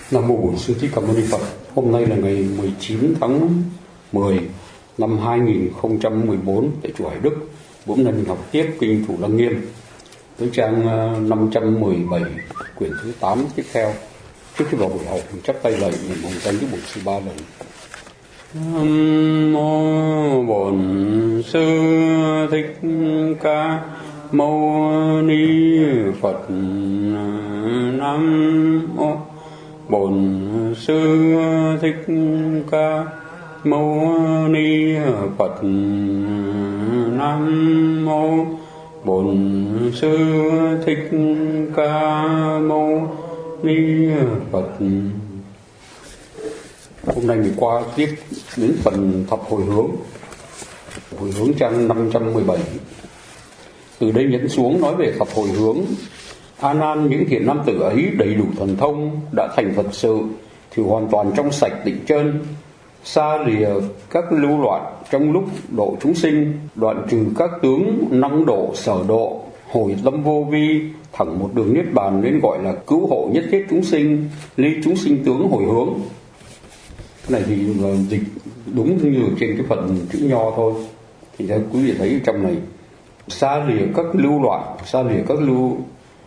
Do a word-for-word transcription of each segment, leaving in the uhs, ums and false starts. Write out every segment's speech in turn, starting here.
Nam mô Bổn Sư Thích Ca Mâu Ni Phật. Hôm nay là ngày mười chín tháng mười năm hai nghìn không trăm mười bốn tại chùa Hải Đức. Bỗng nay mình học tiếp kinh Thủ Lăng Nghiêm với trang năm trăm mười bảy quyển thứ tám tiếp theo. Trước khi vào buổi học mình chắp tay lạy niệm hồng danh với Bổn Sư ba lần. Nam mô Bổn Sư Thích Ca Mâu Ni Phật. Nam mô Bổn Sư Thích Ca Mâu Ni Phật. Nam mô Bổn Sư Thích Ca Mâu Ni Phật. Hôm nay mình qua tiếp đến phần thập hồi hướng. Hồi hướng trang năm trăm mười bảy. Từ đây nhấn xuống nói về thập hồi hướng. A Nan, những thiện nam tử ấy đầy đủ thần thông, đã thành Phật sự thì hoàn toàn trong sạch tịnh trơn, xa lìa các lưu loạn trong lúc độ chúng sinh, đoạn trừ các tướng năng độ sở độ, hồi tâm vô vi, thẳng một đường niết bàn, nên gọi là cứu hộ nhất thiết chúng sinh, ly chúng sinh tướng hồi hướng. Cái này thì dịch đúng như trên cái phần chữ nho thôi. Thì theo quý vị thấy trong này, xa lìa các lưu loạn, xa lìa các lưu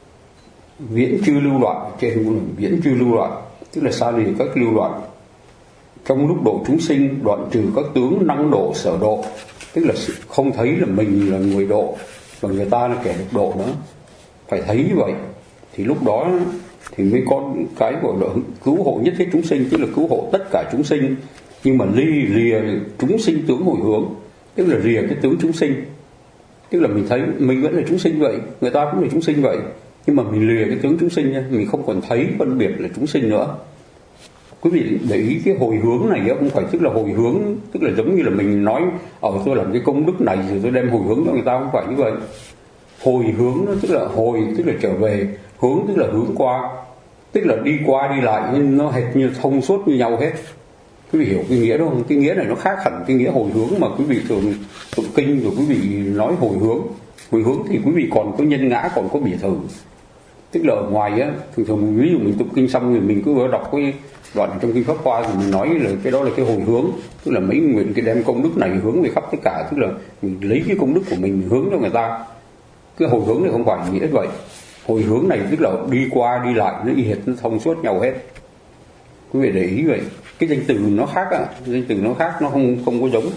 viễn chư lưu loạn, trên viễn chư lưu loạn tức là xa lìa các lưu loạn trong lúc độ chúng sinh, đoạn trừ các tướng năng độ sở độ, tức là không thấy là mình là người độ và người ta là kẻ được độ nữa, phải thấy như vậy thì lúc đó thì mới có cái gọi là cứu hộ nhất thiết chúng sinh, tức là cứu hộ tất cả chúng sinh, nhưng mà ly lìa chúng sinh tướng hồi hướng, tức là lìa cái tướng chúng sinh, tức là mình thấy mình vẫn là chúng sinh vậy, người ta cũng là chúng sinh vậy, nhưng mà mình lìa cái tướng chúng sinh nha, mình không còn thấy phân biệt là chúng sinh nữa. Quý vị để ý cái hồi hướng này không phải tức là hồi hướng tức là giống như là mình nói ở tôi làm cái công đức này rồi tôi đem hồi hướng cho người ta, không phải như vậy. Hồi hướng nó tức là hồi tức là trở về, hướng tức là hướng qua, tức là đi qua đi lại, nhưng nó hệt như thông suốt như nhau hết. Quý vị hiểu cái nghĩa đó không? Cái nghĩa này nó khác hẳn cái nghĩa hồi hướng mà quý vị thường tụng kinh rồi quý vị nói hồi hướng. Hồi hướng thì quý vị còn có nhân ngã, còn có biệt thự. Tức là ở ngoài á, thường thường ví dụ mình tụng kinh xong rồi mình cứ đọc cái đoạn trong kinh Pháp Hoa thì mình nói là cái đó là cái hồi hướng, tức là mấy nguyện cái đem công đức này hướng về khắp tất cả, tức là mình lấy cái công đức của mình hướng cho người ta. Cái hồi hướng này không phải nghĩa vậy. Hồi hướng này tức là đi qua đi lại, nó y hệt, nó thông suốt nhau hết. Quý vị để ý vậy. Cái danh từ nó khác á, danh từ nó khác, nó không không có giống.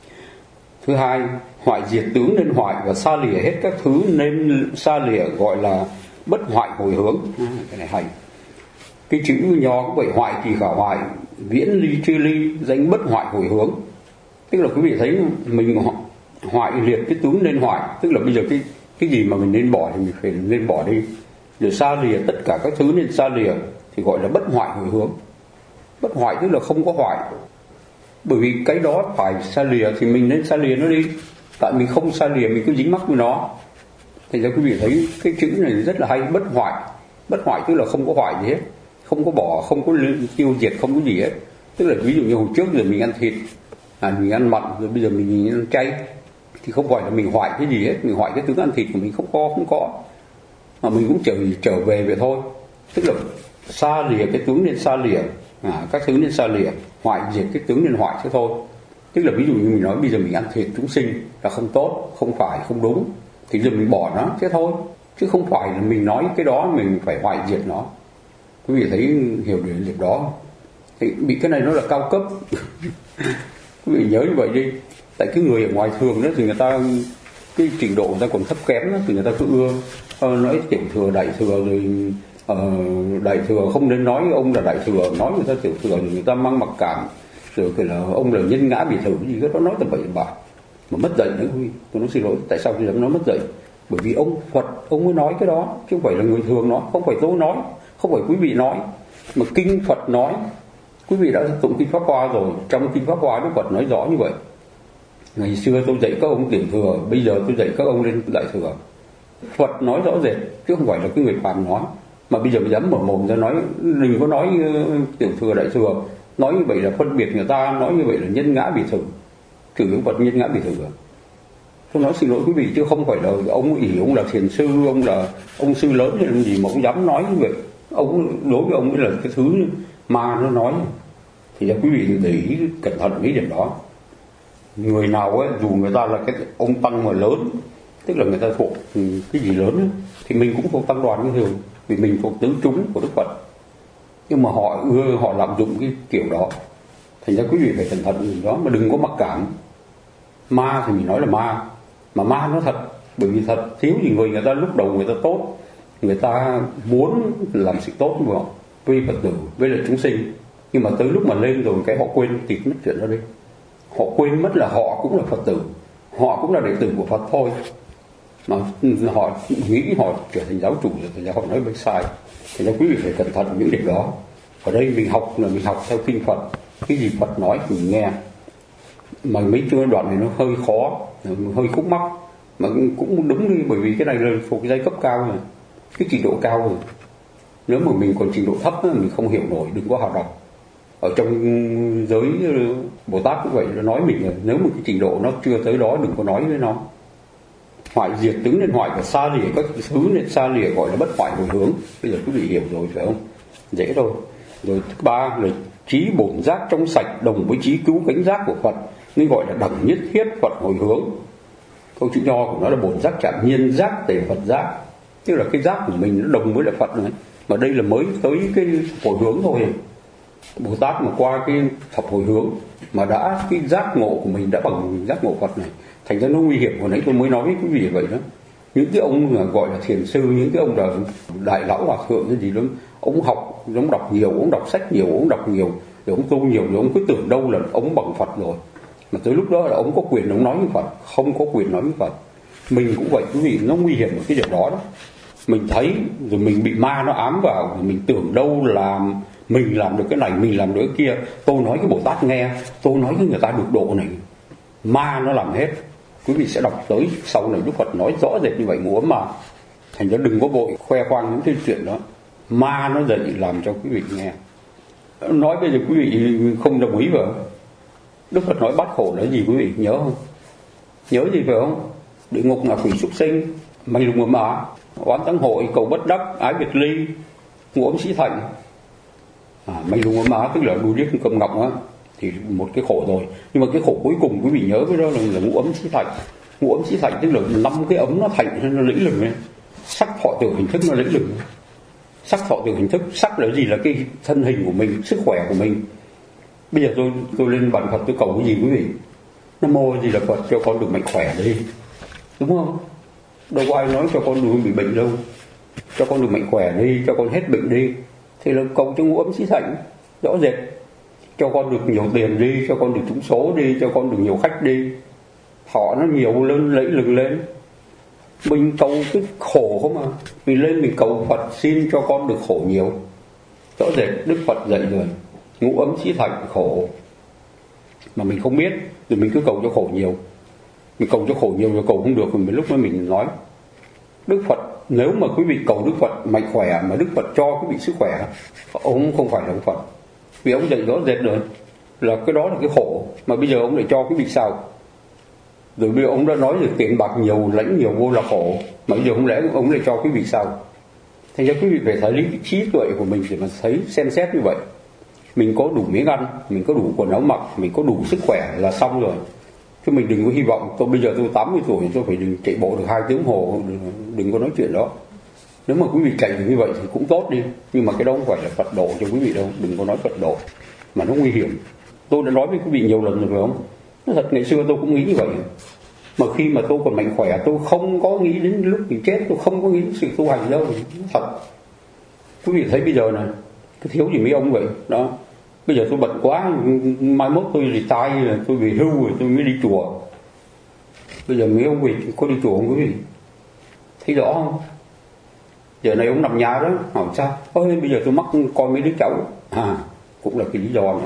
Thứ hai, hoại diệt tướng nên hoại và xa lìa hết các thứ nên xa lìa, gọi là bất hoại hồi hướng. À, cái này hay. Cái chữ nho cũng vậy, hoại thì khả hoại, viễn ly chư ly, danh bất hoại hồi hướng. Tức là quý vị thấy mình hoại liệt cái tướng nên hoại, tức là bây giờ cái cái gì mà mình nên bỏ thì mình phải nên bỏ đi. Rồi xa lìa tất cả các thứ nên xa lìa thì gọi là bất hoại hồi hướng. Bất hoại tức là không có hoại. Bởi vì cái đó phải xa lìa thì mình nên xa lìa nó đi. Tại mình không xa lìa mình cứ dính mắc với nó. Thì ra quý vị thấy cái chữ này rất là hay, bất hoại. Bất hoại tức là không có hoại gì hết, không có bỏ, không có tiêu diệt, không có gì hết. Tức là ví dụ như hồi trước giờ mình ăn thịt, à, mình ăn mặn, rồi bây giờ mình ăn chay, thì không phải là mình hoại cái gì hết, mình hoại cái tướng ăn thịt của mình không có, không có. Mà mình cũng trở trở về vậy thôi. Tức là xa lìa cái tướng nên xa lìa, à, các thứ nên xa lìa, hoại diệt cái tướng nên hoại thế thôi. Tức là ví dụ như mình nói bây giờ mình ăn thịt chúng sinh là không tốt, không phải, không đúng, thì giờ mình bỏ nó thế thôi, chứ không phải là mình nói cái đó mình phải hoại diệt nó. Quý vị thấy hiểu được việc đó thì bị cái này nó là cao cấp. Quý vị nhớ như vậy đi. Tại cái người ở ngoài thường đó thì người ta cái trình độ người ta còn thấp kém đó, thì người ta cứ ưa uh, nói tiểu thừa đại thừa rồi uh, đại thừa không nên nói ông là đại thừa, nói người ta tiểu thừa rồi người ta mang mặc cảm, rồi cái là ông là nhân ngã biệt thử gì đó, nói tầm bậy bạ mà mất dạy nữa. Quý vị, tôi nói xin lỗi, tại sao tôi dám nói mất dạy? Bởi vì ông Phật ông mới nói cái đó, chứ không phải là người thường nói, không phải tôi nói, không phải quý vị nói, mà kinh Phật nói. Quý vị đã tụng kinh Pháp Hoa rồi, trong kinh Pháp Hoa Đức Phật nói rõ như vậy. Ngày xưa tôi dạy các ông tiểu thừa, bây giờ tôi dạy các ông lên đại thừa. Phật nói rõ rệt, chứ không phải là cái người phàm nói. Mà bây giờ mới dám mở mồm ra nói, đừng có nói tiểu thừa đại thừa, nói như vậy là phân biệt người ta, nói như vậy là nhân ngã biệt thử, trừ cái Phật nhân ngã biệt thử. Tôi nói xin lỗi quý vị, chứ không phải là ông ỷ ông là thiền sư, ông là ông sư lớn hay là gì mà ông dám nói như vậy. Ông đối với ông ấy là cái thứ ma nó nói. Thì cho quý vị để ý cẩn thận cái điểm đó. Người nào ấy, dù người ta là cái ông tăng mà lớn, tức là người ta thuộc cái gì lớn ấy, thì mình cũng thuộc tăng đoàn như thường, vì mình thuộc tứ chúng của Đức Phật. Nhưng mà họ ưa họ lạm dụng cái kiểu đó. Thành ra quý vị phải cẩn thận điều đó, mà đừng có mặc cảm. Ma thì mình nói là ma, mà ma nó thật, bởi vì thật thiếu gì người người ta lúc đầu người ta tốt, người ta muốn làm sự tốt với họ, với Phật tử, với lại chúng sinh. Nhưng mà tới lúc mà lên rồi cái họ quên tịt mất chuyện đó đi. Họ quên mất là họ cũng là Phật tử, họ cũng là đệ tử của Phật thôi. Mà họ nghĩ họ trở thành giáo chủ rồi, thì họ nói bên sai. Thì quý vị phải cẩn thận những điểm đó. Ở đây mình học là mình học theo kinh Phật, cái gì Phật nói thì mình nghe. Mà mấy chương đoạn này nó hơi khó, hơi khúc mắc, mà cũng đúng đi, bởi vì cái này là thuộc giai cấp cao rồi, cái trình độ cao rồi. Nếu mà mình còn trình độ thấp mình không hiểu nổi, đừng có hào đọc. Ở trong giới Bồ Tát cũng vậy, nó nói mình là nếu mà cái trình độ nó chưa tới đó đừng có nói với nó. Hoại diệt tướng nên hoại, và xa lìa các thứ nên xa lìa, gọi là bất hoại hồi hướng. Bây giờ quý vị hiểu rồi phải không? Dễ thôi. Rồi thứ ba là trí bổn giác trong sạch đồng với trí cứu cánh giác của Phật, nên gọi là đẳng nhất thiết Phật hồi hướng. Câu chữ nho của nó là bổn giác chạm nhiên giác tề Phật giác, tức là cái giác của mình nó đồng với lại Phật này. Mà đây là mới tới cái hồi hướng thôi. Bồ Tát mà qua cái thập hồi hướng mà đã cái giác ngộ của mình đã bằng giác ngộ Phật này, thành ra nó nguy hiểm. Hồi nãy tôi mới nói với quý vị vậy đó. Những cái ông là gọi là thiền sư, những cái ông là đại lão hòa thượng cái gì đó, ông học, ông đọc nhiều, ông đọc sách nhiều, ông đọc nhiều, rồi ông tu nhiều, rồi ông cứ tưởng đâu là ông bằng Phật rồi. Mà tới lúc đó là ông có quyền ông nói với Phật, không có quyền nói với Phật. Mình cũng vậy quý vị, nó nguy hiểm ở cái điều đó đó. Mình thấy rồi mình bị ma nó ám vào, rồi mình tưởng đâu là mình làm được cái này, mình làm được cái kia. Tôi nói cái Bồ Tát nghe, tôi nói với người ta được độ này, ma nó làm hết. Quý vị sẽ đọc tới sau này Đức Phật nói rõ rệt như vậy, ngủ ấm mà. Thành ra đừng có vội khoe khoang những cái chuyện đó. Ma nó dạy làm cho quý vị nghe. Nói bây giờ quý vị không đồng ý vào. Đức Phật nói bát khổ là gì quý vị nhớ không? Nhớ gì phải không? Địa ngục là quỷ súc sinh, manh lùng ấm á, oán tăng hội, cầu bất đắc, ái biệt ly, ngũ ấm sĩ thành. À, manh lùng ấm á tức là đuôi điếc cầm ngọc á, thì một cái khổ rồi. Nhưng mà cái khổ cuối cùng quý vị nhớ cái đó là, là ngũ ấm sĩ thành. Ngũ ấm sĩ thành tức là năm cái ấm nó thành, nó lẫy lừng lên. Sắc thọ tưởng hình thức nó lẫy lừng. Sắc thọ tưởng hình thức, sắc là gì? Là cái thân hình của mình, sức khỏe của mình. Bây giờ tôi tôi lên bàn Phật tôi cầu cái gì quý vị? Nam mô gì là Phật cho con được mạnh khỏe đi, đúng không? Đâu có ai nói cho con đừng bị bệnh đâu. Cho con được mạnh khỏe đi, cho con hết bệnh đi. Thì là cầu cho ngũ ấm sĩ thành, rõ rệt. Cho con được nhiều tiền đi, cho con được trúng số đi, cho con được nhiều khách đi. Họ nó nhiều lên, lẫy lừng lên. Mình cầu cái khổ không mà. Mình lên mình cầu Phật xin cho con được khổ nhiều. Rõ rệt Đức Phật dạy rồi, ngũ ấm sĩ thành khổ. Mà mình không biết, thì mình cứ cầu cho khổ nhiều. Mình cầu cho khổ nhiều rồi cầu không được, thì lúc đó mình nói Đức Phật, nếu mà quý vị cầu Đức Phật mạnh khỏe mà Đức Phật cho quý vị sức khỏe, ông không phải là ông Phật. Vì ông dạy rõ rệt rồi là cái đó là cái khổ, mà bây giờ ông lại cho quý vị sao? Rồi bây giờ ông đã nói được tiền bạc nhiều, lãnh nhiều vô là khổ, mà bây giờ không lẽ ông lại cho quý vị sao? Thành ra quý vị phải thấy lý trí tuệ của mình để mà thấy xem xét như vậy. Mình có đủ miếng ăn, mình có đủ quần áo mặc, mình có đủ sức khỏe là xong rồi. Chứ mình đừng có hy vọng tôi bây giờ tôi tám mươi tuổi tôi phải đừng chạy bộ được hai tiếng hồ, đừng, đừng có nói chuyện đó. Nếu mà quý vị chạy được như vậy thì cũng tốt đi, nhưng mà cái đó không phải là Phật độ cho quý vị đâu. Đừng có nói Phật độ mà nó nguy hiểm. Tôi đã nói với quý vị nhiều lần rồi phải không? Nó thật, ngày xưa tôi cũng nghĩ như vậy. Mà khi mà tôi còn mạnh khỏe, tôi không có nghĩ đến lúc mình chết, tôi không có nghĩ đến sự tu hành đâu. Thật. Quý vị thấy bây giờ này, cái thiếu gì mấy ông vậy đó. Bây giờ tôi bận quá, mai mốt tôi retire, tôi về hưu rồi tôi mới đi chùa. Bây giờ mấy ông về có đi chùa không quý vị? Thấy rõ không? Giờ này ông nằm nhà đó, hỏi sao? Ôi bây giờ tôi mắc coi mấy đứa cháu. À, cũng là cái lý do nữa.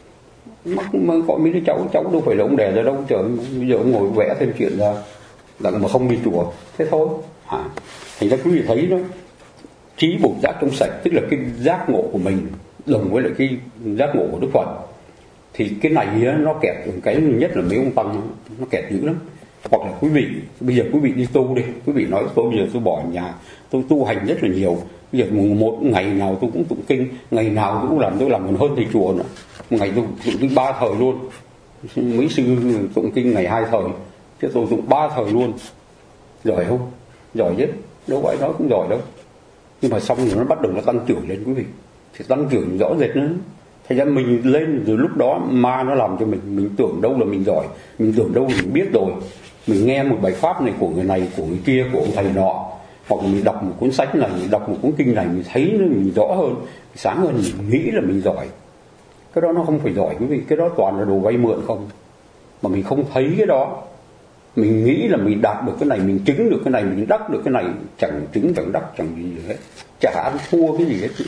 Mắc coi mấy đứa cháu, cháu đâu phải là ông đẻ ra đâu trời. Bây giờ ông ngồi vẽ thêm chuyện ra, đặng mà không đi chùa. Thế thôi. À, thành ra quý vị thấy đó, trí bổn giác trong sạch, tức là cái giác ngộ của mình đồng với lại cái giác ngộ của Đức Phật. Thì cái này nó kẹt, cái nhất là mấy ông tăng nó kẹt dữ lắm. Hoặc là quý vị, bây giờ quý vị đi tu đi, quý vị nói tôi bây giờ tôi bỏ nhà, tôi tu hành rất là nhiều, bây giờ một ngày nào tôi cũng tụng kinh, ngày nào tôi cũng làm, tôi làm còn hơn thầy chùa nữa, một ngày tôi tụng kinh ba thời luôn. Mấy sư tụng kinh ngày hai thời, chứ tôi tụng ba thời luôn. Giỏi không? Giỏi chứ, đâu phải nói cũng giỏi đâu. Nhưng mà xong rồi nó bắt đầu nó tăng trưởng lên quý vị, thì tăng trưởng rõ rệt nữa. Thành ra mình lên từ lúc đó ma nó làm cho mình, mình tưởng đâu là mình giỏi, mình tưởng đâu là mình biết rồi. Mình nghe một bài pháp này của người này, của người kia, của ông thầy nọ, hoặc là mình đọc một cuốn sách này, mình đọc một cuốn kinh này, mình thấy nó mình rõ hơn, sáng hơn, mình nghĩ là mình giỏi. Cái đó nó không phải giỏi quý vị, cái đó toàn là đồ vay mượn không. Mà mình không thấy cái đó, mình nghĩ là mình đạt được cái này, mình chứng được cái này, mình đắc được cái này, chẳng chứng chẳng đắc chẳng gì hết, chả ăn thua cái gì hết.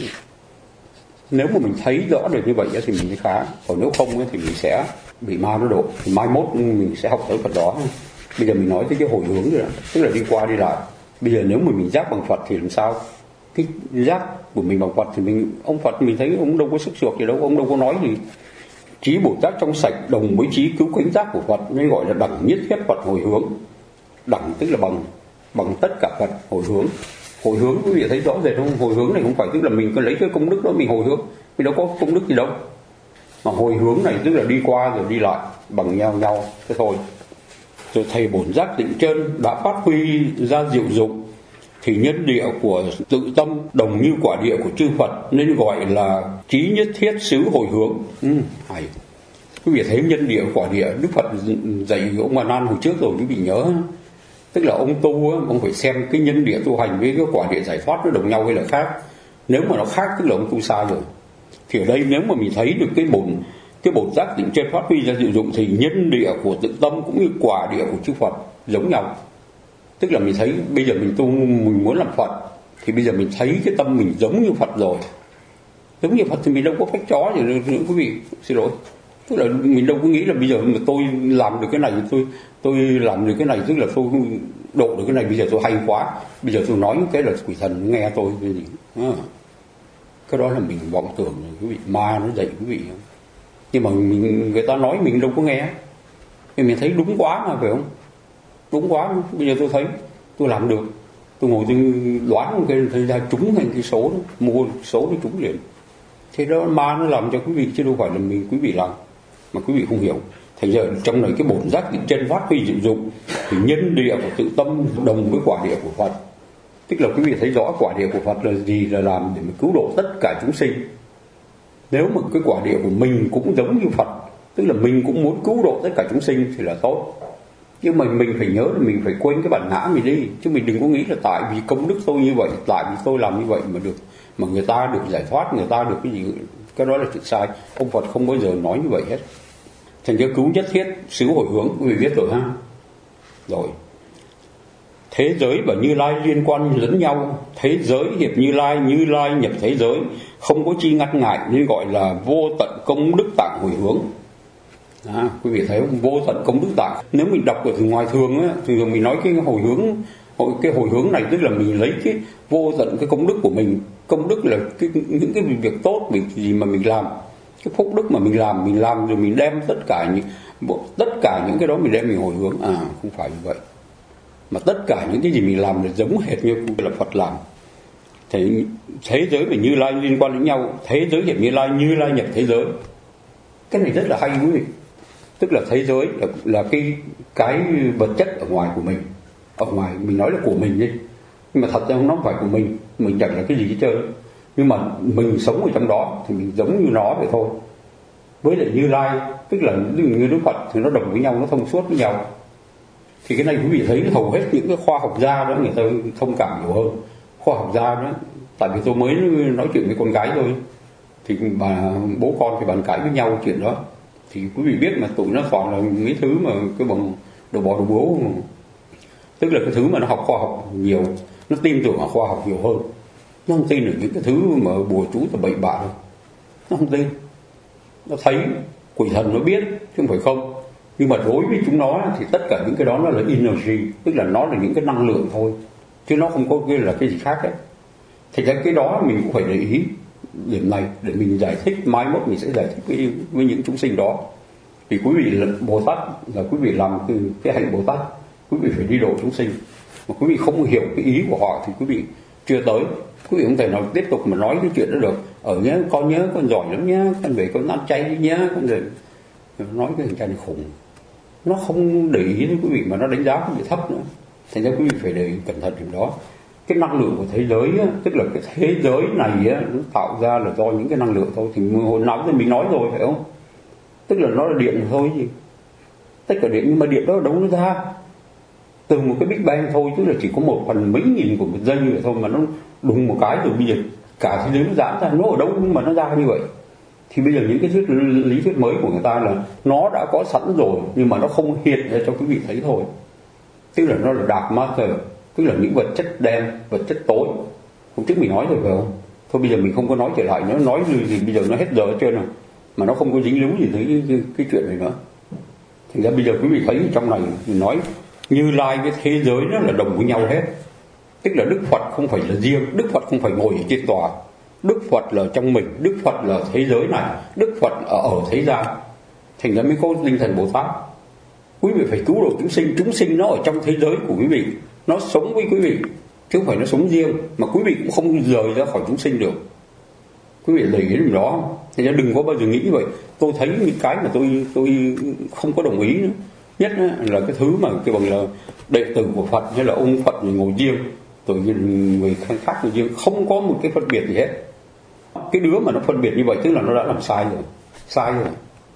Nếu mà mình thấy rõ được như vậy thì mình mới khá, còn nếu không thì mình sẽ bị ma nó độ, thì mai mốt mình sẽ học tới Phật đó. Bây giờ mình nói tới cái hồi hướng rồi đó, tức là đi qua đi lại. Bây giờ nếu mà mình giác bằng Phật thì làm sao? Cái giác của mình bằng Phật thì mình, ông Phật mình thấy ông đâu có sức sược gì đâu, ông đâu có nói gì. Trí Bồ Tát trong sạch đồng với trí cứu cánh giác của Phật nên gọi là đẳng nhất thiết Phật hồi hướng. Đẳng tức là bằng, bằng tất cả Phật hồi hướng. Hồi hướng quý vị thấy rõ rệt không? Hồi hướng này không phải tức là mình cứ lấy cái công đức đó mình hồi hướng, mình đâu có công đức gì đâu. Mà hồi hướng này tức là đi qua rồi đi lại bằng nhau nhau thế thôi. Rồi thầy bổn giác tịnh chân đã phát huy ra diệu dụng, thì nhân địa của tự tâm đồng như quả địa của chư Phật nên gọi là trí nhất thiết xứ hồi hướng. Ừ, hay. Quý vị thấy nhân địa quả địa Đức Phật dạy ông A Nan hồi trước rồi quý vị nhớ. Tức là ông tu á, ông phải xem cái nhân địa tu hành với cái quả địa giải thoát nó đồng nhau hay là khác. Nếu mà nó khác tức là ông tu sai rồi. Thì ở đây nếu mà mình thấy được cái bổn cái bổn giác tịnh chân phát huy ra diệu dụng thì nhân địa của tự tâm cũng như quả địa của chư Phật giống nhau. Tức là mình thấy bây giờ mình tu mình muốn làm Phật thì bây giờ mình thấy cái tâm mình giống như Phật rồi. Giống như Phật thì mình đâu có phách chó gì nữa quý vị, xin lỗi. Tức là mình đâu có nghĩ là bây giờ mà tôi làm được cái này, tôi tôi làm được cái này, tức là tôi độ được cái này, bây giờ tôi hay quá, bây giờ tôi nói cái là quỷ thần nghe tôi cái gì. À, cái đó là mình vọng tưởng rồi quý vị, ma nó dạy quý vị. Nhưng mà mình, người ta nói mình đâu có nghe, thì mình thấy đúng quá mà phải không? Đúng quá, bây giờ tôi thấy tôi làm được, tôi ngồi tôi đoán cái thời ra trúng thành cái số đó, mua số nó trúng liền. Thế đó ma nó làm cho quý vị chứ đâu phải là mình quý vị làm, mà quý vị không hiểu. Thành ra trong này cái bổn giác tịnh chân phát huy diệu dụng thì nhân địa của tự tâm đồng với quả địa của Phật. Tức là quý vị thấy rõ quả địa của Phật là gì, là làm để mình cứu độ tất cả chúng sinh. Nếu mà cái quả địa của mình cũng giống như Phật, tức là mình cũng muốn cứu độ tất cả chúng sinh thì là tốt. Nhưng mà mình phải nhớ là mình phải quên cái bản ngã mình đi, chứ mình đừng có nghĩ là tại vì công đức tôi như vậy, tại vì tôi làm như vậy mà được, mà người ta được giải thoát, người ta được cái gì, cái đó là chuyện sai. Ông Phật không bao giờ nói như vậy hết. Thành ra cứu nhất thiết xứ hồi hướng, quý vị biết rồi ha. Rồi thế giới và Như Lai liên quan lẫn nhau, thế giới hiệp Như Lai, Như Lai nhập thế giới, không có chi ngăn ngại nên gọi là vô tận công đức tạng hồi hướng. À, quý vị thấy không? Vô tận công đức tạng. Nếu mình đọc ở ngoài thường á, thì mình nói cái hồi hướng, cái hồi hướng này tức là mình lấy cái vô tận cái công đức của mình. Công đức là cái, những cái việc tốt, việc gì mà mình làm, cái phúc đức mà mình làm, mình làm rồi mình đem tất cả những tất cả những cái đó mình đem mình hồi hướng. À, không phải như vậy. Mà tất cả những cái gì mình làm là giống hệt như là Phật làm. Thế, thế giới và Như Lai liên quan đến nhau, thế giới hiệp Như Lai, Như Lai nhập thế giới. Cái này rất là hay quý vị. Tức là thế giới là, là cái cái vật chất ở ngoài của mình. Ở ngoài mình nói là của mình đi, nhưng mà thật ra nó không phải của mình, mình chẳng là cái gì hết trơn. Nhưng mà mình sống ở trong đó thì mình giống như nó vậy thôi. Với lại Như Lai, tức là như Đức Phật thì nó đồng với nhau, nó thông suốt với nhau. Thì cái này quý vị thấy hầu hết những cái khoa học gia đó người ta thông cảm nhiều hơn. Khoa học gia đó, tại vì tôi mới nói chuyện với con gái thôi, thì bà bố con thì bàn cãi với nhau chuyện đó. Thì quý vị biết mà tụi nó toàn là mấy thứ mà cái bằng đồ bò đồ bố, tức là cái thứ mà nó học khoa học nhiều, nó tin tưởng vào khoa học nhiều hơn, nó không tin được những cái thứ mà bùa chú và bậy bạ đâu. Nó không tin, nó thấy quỷ thần nó biết chứ không phải không. Nhưng mà đối với chúng nó thì tất cả những cái đó nó là energy, tức là nó là những cái năng lượng thôi, chứ nó không có cái là cái gì khác ấy. Thì cái đó mình cũng phải để ý điểm này để mình giải thích, mai mốt mình sẽ giải thích với, với những chúng sinh đó. Vì quý vị là Bồ Tát, là quý vị làm từ cái hạnh Bồ Tát, quý vị phải đi độ chúng sinh. Mà quý vị không hiểu cái ý của họ thì quý vị chưa tới. Quý vị không thể nào tiếp tục mà nói cái chuyện đó được. Ở nhớ con nhớ con giỏi lắm nhá, con về con ăn chay đi nhá, con rồi nói cái hình trai này khùng. Nó không để ý đến quý vị mà nó đánh giá quý vị thấp nữa. Thành ra quý vị phải để ý cẩn thận điểm đó. Cái năng lượng của thế giới á, tức là cái thế giới này á, nó tạo ra là do những cái năng lượng thôi. Thì hồi nãy thì mình nói rồi phải không? Tức là nó là điện thôi gì. Tất cả điện, nhưng mà điện đó đâu nó ra? Từ một cái Big Bang thôi, tức là chỉ có một phần mấy nghìn của một giây như vậy thôi mà nó đùng một cái rồi bây giờ cả thế giới nó giãn ra, nó ở đâu mà nó ra như vậy? Thì bây giờ những cái thuyết lý thuyết mới của người ta là nó đã có sẵn rồi nhưng mà nó không hiện ra cho quý vị thấy thôi. Tức là nó là dark matter, tức là những vật chất đen, vật chất tối. Hôm trước mình nói rồi phải không? Thôi bây giờ mình không có nói trở lại nữa, nói gì bây giờ nó hết giờ hết trơn rồi. Mà nó không có dính líu gì tới cái, cái, cái chuyện này nữa. Thành ra bây giờ quý vị thấy trong này mình nói Như Lai với thế giới nó là đồng với nhau hết. Tức là Đức Phật không phải là riêng, Đức Phật không phải ngồi ở trên tòa, Đức Phật là trong mình, Đức Phật là thế giới này, Đức Phật ở, ở thế gian. Thành ra mới có Linh Thần Bồ Tát. Quý vị phải cứu độ chúng sinh, chúng sinh nó ở trong thế giới của quý vị, nó sống với quý vị, chứ không phải nó sống riêng. Mà quý vị cũng không rời ra khỏi chúng sinh được. Quý vị để ý đến đó. Thành ra đừng có bao giờ nghĩ như vậy. Tôi thấy những cái mà tôi tôi không có đồng ý nữa. Nhất là cái thứ mà cái bằng là đệ tử của Phật hay là ông Phật ngồi riêng, rồi người khác ngồi riêng, không có một cái phân biệt gì hết. Cái đứa mà nó phân biệt như vậy tức là nó đã làm sai rồi, sai rồi.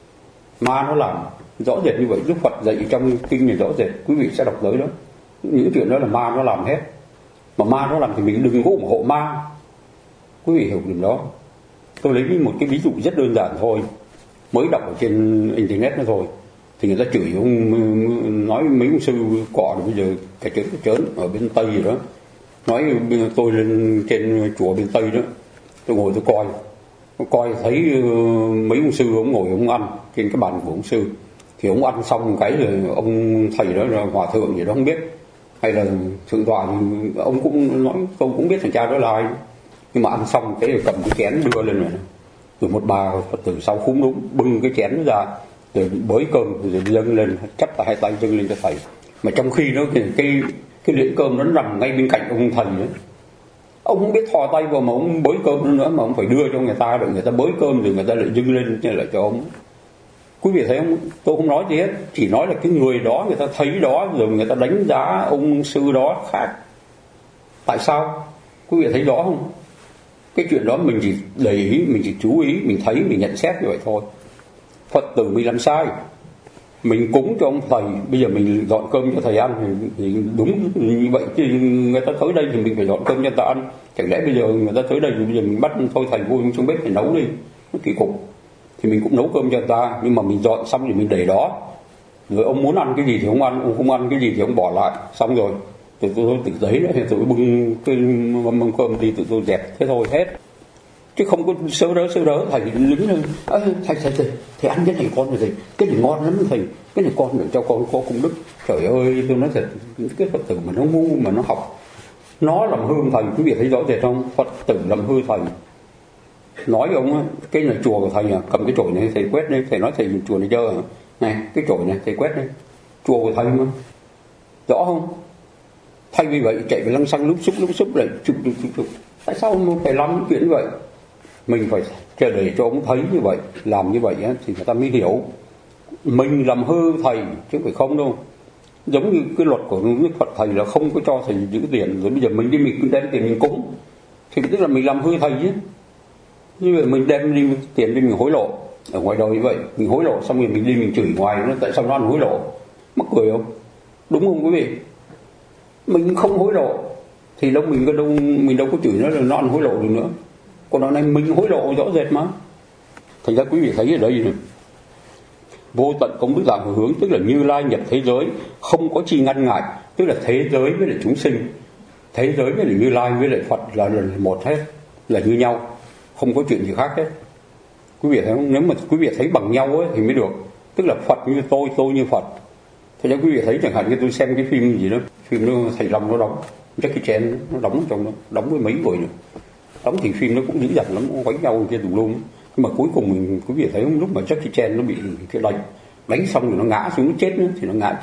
Ma nó làm rõ rệt như vậy. Đức Phật dạy trong kinh này rõ rệt, quý vị sẽ đọc tới đó. Những chuyện đó là ma nó làm hết. Mà ma nó làm thì mình đừng có ủng hộ ma. Quý vị hiểu điểm đó. Tôi lấy một cái ví dụ rất đơn giản thôi, mới đọc ở trên internet đó thôi. Thì người ta chửi ông, nói mấy ông sư cọ rồi bây giờ cái chớn cái chớn ở bên Tây rồi đó. Nói tôi lên trên chùa bên Tây đó, tôi ngồi tôi coi, tôi coi thấy mấy ông sư ông ngồi ông ăn trên cái bàn của ông sư. Thì ông ăn xong cái rồi ông thầy đó là hòa thượng gì đó không biết, hay là thượng tọa thì ông cũng nói, tôi cũng biết thằng cha đó là ai. Nhưng mà ăn xong cái rồi cầm cái chén đưa lên rồi, rồi một bà Phật tử sau khúm núm bưng cái chén ra, rồi bới cơm rồi dâng lên, chắp tay hai tay dâng lên cho thầy. Mà trong khi đó cái cái, cái liễn cơm nó nằm ngay bên cạnh ông thầy nữa. Ông không biết thò tay vào mà ông bới cơm nữa, mà ông phải đưa cho người ta, rồi người ta bới cơm rồi người ta lại dâng lên lại cho ông. Quý vị thấy không? Tôi không nói gì hết, chỉ nói là cái người đó người ta thấy đó rồi người ta đánh giá ông sư đó khác. Tại sao? Quý vị thấy rõ không? Cái chuyện đó mình chỉ để ý, mình chỉ chú ý, mình thấy, mình nhận xét như vậy thôi. Phật tử mình làm sai, mình cúng cho ông thầy, bây giờ mình dọn cơm cho thầy ăn thì, thì đúng như vậy. Chứ người ta tới đây thì mình phải dọn cơm cho người ta ăn. Chẳng lẽ bây giờ người ta tới đây thì bây giờ mình bắt thôi thầy vui trong bếp phải nấu đi, nó kỳ cục. Thì mình cũng nấu cơm cho người ta, nhưng mà mình dọn xong thì mình để đó. Rồi ông muốn ăn cái gì thì ông ăn, ông không ăn cái gì thì ông bỏ lại, xong rồi tôi tôi tự giấy nữa thì tôi bưng cái mâm cơm đi, tự tôi dẹp thế thôi hết. Chứ không có sớ đỡ sớ đỡ thầy đứng lên, thầy thầy thầy thầy ăn cái này con rồi thầy, cái này ngon lắm thầy, cái này con để cho con có công đức. Trời ơi, tôi nói thật, cái Phật tử mà nó ngu mà nó học, nó làm hư thầy. Quý vị thấy rõ rệt không? Phật tử làm hư thầy. Nói với ông cái này chùa của thầy à, cầm cái chổi này thầy quét đi. Thầy nói thầy chùa này dơ à, này cái chổi này thầy quét đi, chùa của thầy mà, rõ không? Thay vì vậy chạy về lăng xăng lúc xúc lúc xúc lại chụp chụp chụp chụp. Tại sao ông phải làm những chuyện như vậy? Mình phải chờ để cho ông thấy như vậy, làm như vậy á, thì người ta mới hiểu mình làm hư thầy chứ phải không đâu. Giống như cái luật của Đức Phật thầy là không có cho thầy giữ tiền, rồi bây giờ mình đi mình cứ đem tiền mình cúng thì tức là mình làm hư thầy chứ. Như vậy mình đem đi tiền đi mình hối lộ ở ngoài đời như vậy, mình hối lộ xong rồi mình đi mình chửi ngoài nó, tại sao nó ăn hối lộ? Mắc cười không? Đúng không quý vị? Mình không hối lộ thì đâu mình có đâu mình đâu có chửi nó là nó ăn hối lộ được nữa. Còn đoạn này mình hối lộ rõ rệt mà. Thành ra quý vị thấy ở đây này, vô tận công đức dạng hồi hướng, tức là Như Lai nhập thế giới không có chi ngăn ngại, tức là thế giới với lại chúng sinh, thế giới với lại Như Lai với lại Phật là, là một hết, là như nhau, không có chuyện gì khác hết. Quý vị thấy không? Nếu mà quý vị thấy bằng nhau ấy, thì mới được. Tức là Phật như tôi, tôi như Phật. Thế nên quý vị thấy chẳng hạn như tôi xem cái phim gì đó, phim nó thầy Long nó đóng, Jackie Chan nó đóng trong đó, đóng với mấy người nữa. Đóng thì phim nó cũng dữ dằn lắm, nó quánh nhau kia tùm lum. Nhưng mà cuối cùng mình quý vị thấy không, lúc mà Jackie Chan nó bị cái đánh đánh xong rồi nó ngã xuống nó chết nữa, thì nó ngã chết.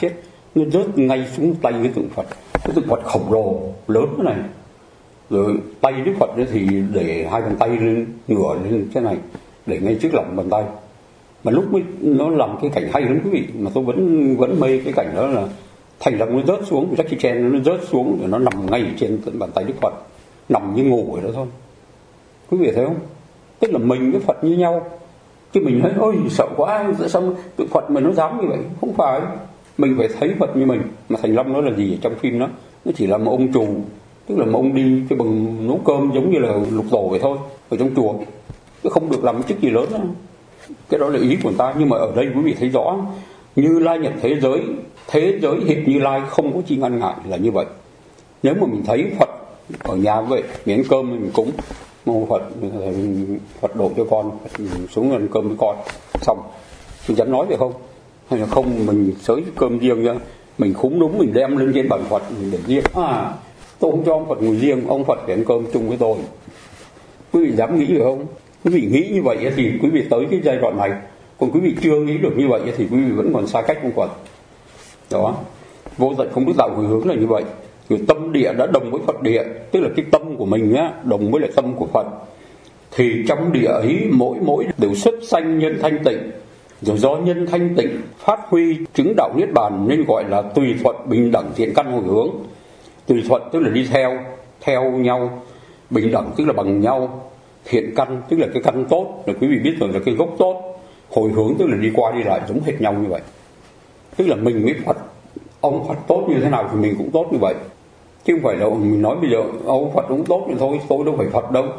nó rớt ngay xuống tay cái tượng Phật, cái tượng Phật khổng lồ lớn thế này, rồi tay Đức Phật ấy thì để hai bàn tay lên ngửa lên thế này, để ngay trước lòng bàn tay. Mà lúc mới nó làm cái cảnh hay lắm quý vị, mà tôi vẫn vẫn mê cái cảnh đó là thành ra nó rớt xuống, Jackie Chan nó rớt xuống rồi nó nằm ngay trên bàn tay Đức Phật, nằm như ngủ vậy đó thôi. Quý vị thấy không? Tức là mình với Phật như nhau, chứ mình nói ôi sợ quá, sao tượng Phật mà nó dám như vậy? Không phải, mình phải thấy Phật như mình. Mà Thành Long nó là gì ở trong phim đó? Nó chỉ là một ông trù, tức là một ông đi cái bằng nấu cơm giống như là Lục Tổ vậy thôi, ở trong chùa, chứ không được làm cái chức gì lớn đó. Cái đó là ý của người ta. Nhưng mà ở đây quý vị thấy rõ, Như Lai nhập thế giới, thế giới hiệp Như Lai, không có chi ngăn ngại là như vậy. Nếu mà mình thấy Phật ở nhà vậy, miếng cơm mình cúng mô Phật, Phật độ cho con, Phật xuống ăn cơm với con, xong mình dám nói được không? Hay là không mình xới cơm riêng ra, mình khúng đúng mình đem lên trên bàn Phật mình để riêng, à tôi không cho ông Phật ngồi riêng, ông Phật phải ăn cơm chung với tôi. Quý vị dám nghĩ được không? Quý vị nghĩ như vậy thì quý vị tới cái giai đoạn này. Còn quý vị chưa nghĩ được như vậy thì quý vị vẫn còn xa cách ông Phật. Đó, vô tận không biết đạo hồi hướng là như vậy. Rồi tâm địa đã đồng với Phật địa, tức là cái tâm của mình á, đồng với lại tâm của Phật, thì trong địa ấy mỗi mỗi đều xuất sanh nhân thanh tịnh, rồi do nhân thanh tịnh phát huy chứng đạo niết bàn, nên gọi là tùy thuận bình đẳng thiện căn hồi hướng. Tùy thuận tức là đi theo theo nhau, bình đẳng tức là bằng nhau, thiện căn tức là cái căn tốt, là quý vị biết rồi là cái gốc tốt, hồi hướng tức là đi qua đi lại giống hệt nhau như vậy. Tức là mình với Phật, ông Phật tốt như thế nào thì mình cũng tốt như vậy, chứ không phải là mình nói bây giờ ông Phật cũng tốt thì thôi, tôi đâu phải Phật đâu,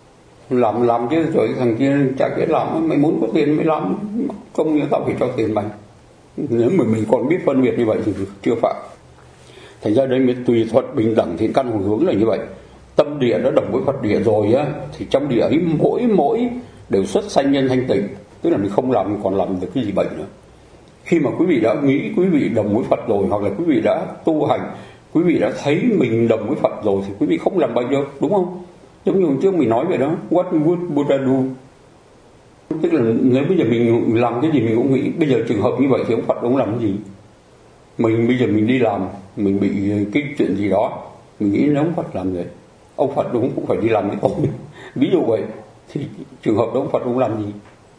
làm làm chứ rồi thằng kia chả biết làm, mày muốn có tiền mới làm, không như tao phải cho tiền mày. Nếu mà mình còn biết phân biệt như vậy thì chưa phải. Thành ra đây mới tùy thuận bình đẳng thiện căn hồi hướng là như vậy. Tâm địa đã đồng với Phật địa rồi á, thì trong địa ấy mỗi mỗi đều xuất sanh nhân thanh tịnh, tức là mình không làm còn làm được cái gì bệnh nữa. Khi mà quý vị đã nghĩ quý vị đồng với Phật rồi, hoặc là quý vị đã tu hành, quý vị đã thấy mình đồng với Phật rồi, thì quý vị không làm bệnh được, đúng không? Giống như hôm trước mình nói vậy đó, what would Buddha do? Tức là nếu bây giờ mình làm cái gì mình cũng nghĩ, bây giờ trường hợp như vậy thì ông Phật ông làm cái gì? Mình bây giờ mình đi làm, mình bị cái chuyện gì đó, mình nghĩ nếu ông Phật làm vậy, ông Phật đúng cũng phải đi làm với tôi. Ví dụ vậy, thì trường hợp đó ông Phật ông làm gì?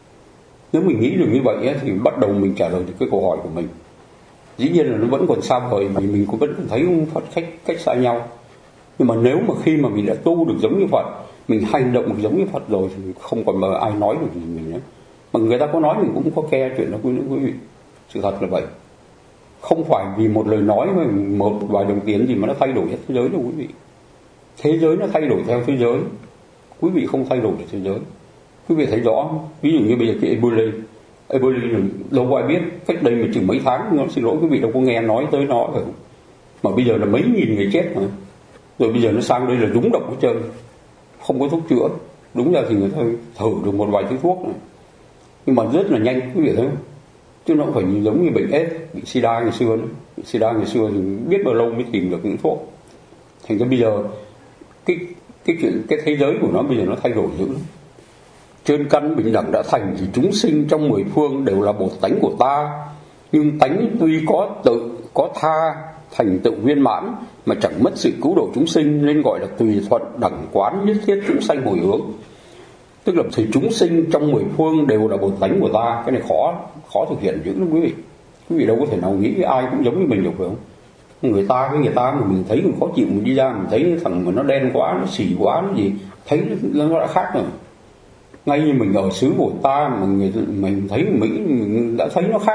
Nếu mình nghĩ được như vậy ấy, thì bắt đầu mình trả lời được cái câu hỏi của mình. Dĩ nhiên là nó vẫn còn xa vời, vì mình cũng vẫn thấy ông Phật cách, cách xa nhau. Nhưng mà nếu mà khi mà mình đã tu được giống như Phật, mình hành động được giống như Phật rồi, thì không còn mà ai nói được gì mình nữa. Mà người ta có nói mình cũng có ke chuyện đó quý vị. Sự thật là vậy. Không phải vì một lời nói mà một vài đồng tiền gì mà nó thay đổi hết thế giới đâu quý vị. Thế giới nó thay đổi theo thế giới, quý vị không thay đổi được thế giới. Quý vị thấy rõ, ví dụ như bây giờ cái Ebola, Ebola đâu có ai biết, cách đây mà chừng mấy tháng, nó xin lỗi quý vị đâu có nghe nói tới nó rồi. Mà bây giờ là mấy nghìn người chết mà. Rồi bây giờ nó sang đây là rúng động hết trơn, không có thuốc chữa. Đúng ra thì người ta thử được một vài thứ thuốc này, nhưng mà rất là nhanh, quý vị thấy không? Chứ nó không phải giống như bệnh AIDS, bị sida ngày xưa nữa. Bị sida ngày xưa thì biết bao lâu mới tìm được những thuốc. Thành ra bây giờ cái cái chuyện cái thế giới của nó bây giờ nó thay đổi dữ lắm. Trên căn bình đẳng đã thành thì chúng sinh trong mười phương đều là một tánh của ta, nhưng tánh tuy có tự có tha thành tựu viên mãn mà chẳng mất sự cứu độ chúng sinh, nên gọi là tùy thuận đẳng quán nhất thiết chúng sanh hồi hướng. Tức là thì chúng sinh trong mười phương đều là một tánh của ta. Cái này khó khó thực hiện dữ lắm quý vị. Quý vị đâu có thể nào nghĩ với ai cũng giống như mình được, phải không? Người ta với người ta mà mình thấy mình khó chịu, mình đi ra mình thấy thằng mà nó đen quá, nó xỉ quá, nó gì, thấy nó đã khác rồi. Ngay như mình ở xứ của ta mà người, mình thấy Mỹ mình đã thấy nó khác.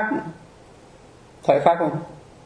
Thấy khác không?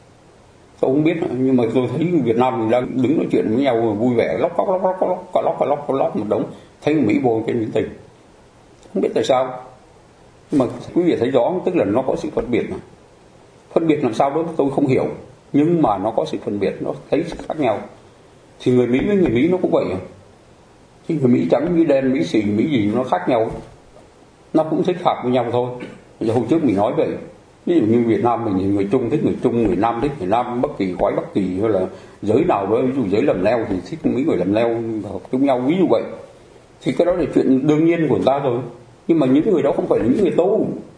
Tôi không biết, nhưng mà tôi thấy Việt Nam mình đang đứng nói chuyện với nhau vui vẻ, lóc lóc lóc lóc lóc lóc lóc lóc lóc một đống, thấy Mỹ vô trên những tình, không biết tại sao. Nhưng mà quý vị thấy rõ, tức là nó có sự phân biệt mà. Phân biệt làm sao đó tôi không hiểu, nhưng mà nó có sự phân biệt, nó thấy sự khác nhau. Thì người Mỹ với người Mỹ nó cũng vậy à? Thì người Mỹ trắng, Mỹ đen, Mỹ xì, Mỹ gì nó khác nhau, nó cũng thích hợp với nhau thôi. Giờ hôm trước mình nói vậy, ví dụ như Việt Nam mình người Trung thích người Trung, người Nam thích người Nam, Bắc Kỳ khoái Bắc Kỳ, hay là giới nào đó, ví dụ giới làm leo thì thích mấy người làm leo hợp chung nhau, ví dụ vậy. Thì cái đó là chuyện đương nhiên của người ta rồi. Nhưng mà những người đó không phải là những người tu.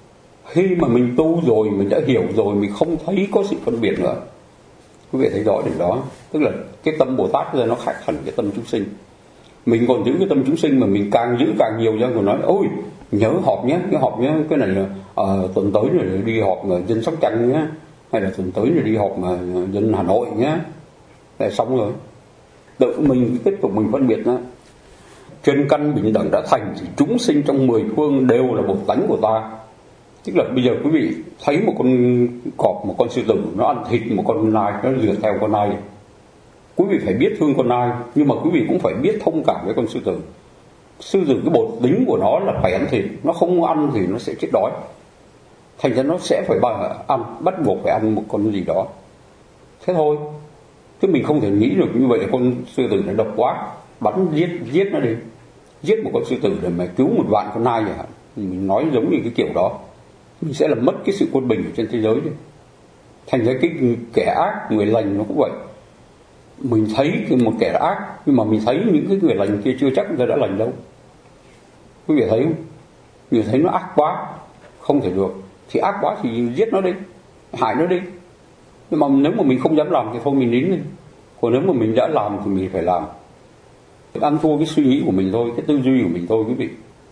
Khi mà mình tu rồi, mình đã hiểu rồi, mình không thấy có sự phân biệt nữa. Quý vị thấy rõ điều đó. Tức là cái tâm Bồ Tát bây giờ nó khác hẳn cái tâm chúng sinh. Mình còn giữ cái tâm chúng sinh mà mình càng giữ càng nhiều ra, còn nói ôi nhớ họp nhé, cái họp nhé, cái này là uh, tuần tới rồi đi họp mà dân Sóc Trăng nhé, hay là tuần tới rồi đi họp mà dân Hà Nội nhé, là xong rồi. Tự mình tiếp tục mình phân biệt đó. Trên căn bình đẳng đã thành thì chúng sinh trong mười phương đều là một tánh của ta. Tức là bây giờ quý vị thấy một con cọp, một con sư tử nó ăn thịt một con nai, nó lừa theo con nai, quý vị phải biết thương con nai, nhưng mà quý vị cũng phải biết thông cảm với con sư tử. Sư tử cái bột tính của nó là phải ăn thịt, nó không ăn thì nó sẽ chết đói, thành ra nó sẽ phải ăn, bắt buộc phải ăn một con gì đó. Thế thôi, chứ mình không thể nghĩ được như vậy là con sư tử này độc quá, bắn giết giết nó đi, giết một con sư tử để mà cứu một vạn con nai chẳng hạn. Mình nói giống như cái kiểu đó, mình sẽ làm mất cái sự quân bình ở trên thế giới đi. Thành ra cái kẻ ác, người lành nó cũng vậy. Mình thấy một kẻ ác, nhưng mà mình thấy những cái người lành kia chưa chắc người ta đã lành đâu. Quý vị thấy không? Mình thấy nó ác quá, không thể được, thì ác quá thì giết nó đi, hại nó đi. Nhưng mà nếu mà mình không dám làm thì thôi mình nín đi. Còn nếu mà mình đã làm thì mình phải làm. Ăn thua cái suy nghĩ của mình thôi, cái tư duy của mình thôi quý vị.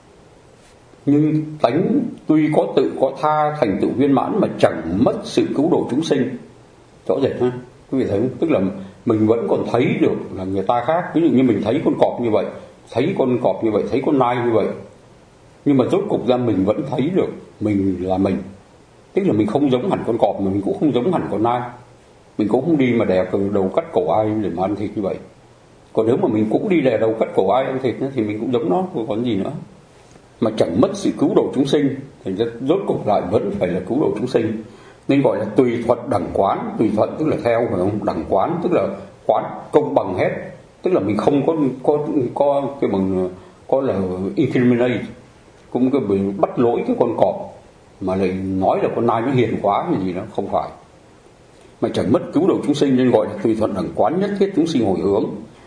Nhưng tánh tuy có tự có tha, thành tựu viên mãn mà chẳng mất sự cứu độ chúng sinh. Rõ rệt ha, quý vị thấy không? Tức là mình vẫn còn thấy được là người ta khác. Ví dụ như mình thấy con cọp như vậy, thấy con cọp như vậy, thấy con nai như vậy, nhưng mà rốt cục ra mình vẫn thấy được mình là mình. Tức là mình không giống hẳn con cọp, mà mình cũng không giống hẳn con nai. Mình cũng không đi mà đè đầu cắt cổ ai để mà ăn thịt như vậy. Còn nếu mà mình cũng đi đè đầu cắt cổ ai ăn thịt thì mình cũng giống nó, không còn gì nữa. Mà chẳng mất sự cứu độ chúng sinh, thành ra rốt cục lại vẫn phải là cứu độ chúng sinh. Nên gọi là tùy thuận đẳng quán. Tùy thuận tức là theo, phải không? Đẳng quán tức là quán công bằng hết. Tức là mình không có có có cái bằng có là incriminate, cũng cái bị bắt lỗi cái con cọp mà lại nói là con nai nó hiền quá hay gì đó, không phải. Mà chẳng mất cứu độ chúng sinh, nên gọi là tùy thuận đẳng quán, nhất thiết chúng sinh hồi hướng.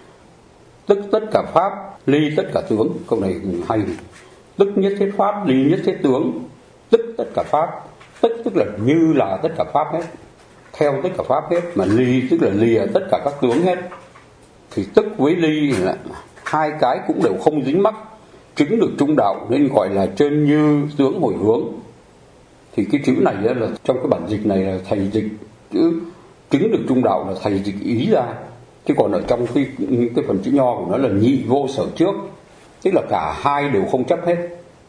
Tức tất cả pháp, ly tất cả tướng. Câu này hay. Tức nhất thiết pháp, ly nhất thiết tướng. Tức tất cả pháp, tức tức là như là tất cả pháp hết, theo tất cả pháp hết. Mà ly tức là lìa tất cả các tướng hết. Thì tức với ly là hai cái cũng đều không dính mắc, chứng được trung đạo, nên gọi là chân như tướng hồi hướng. Thì cái chữ này là trong cái bản dịch này là thầy dịch chữ chứng được trung đạo là thầy dịch ý ra, chứ còn ở trong cái, cái phần chữ nho của nó là nhị vô sở trước, tức là cả hai đều không chấp hết.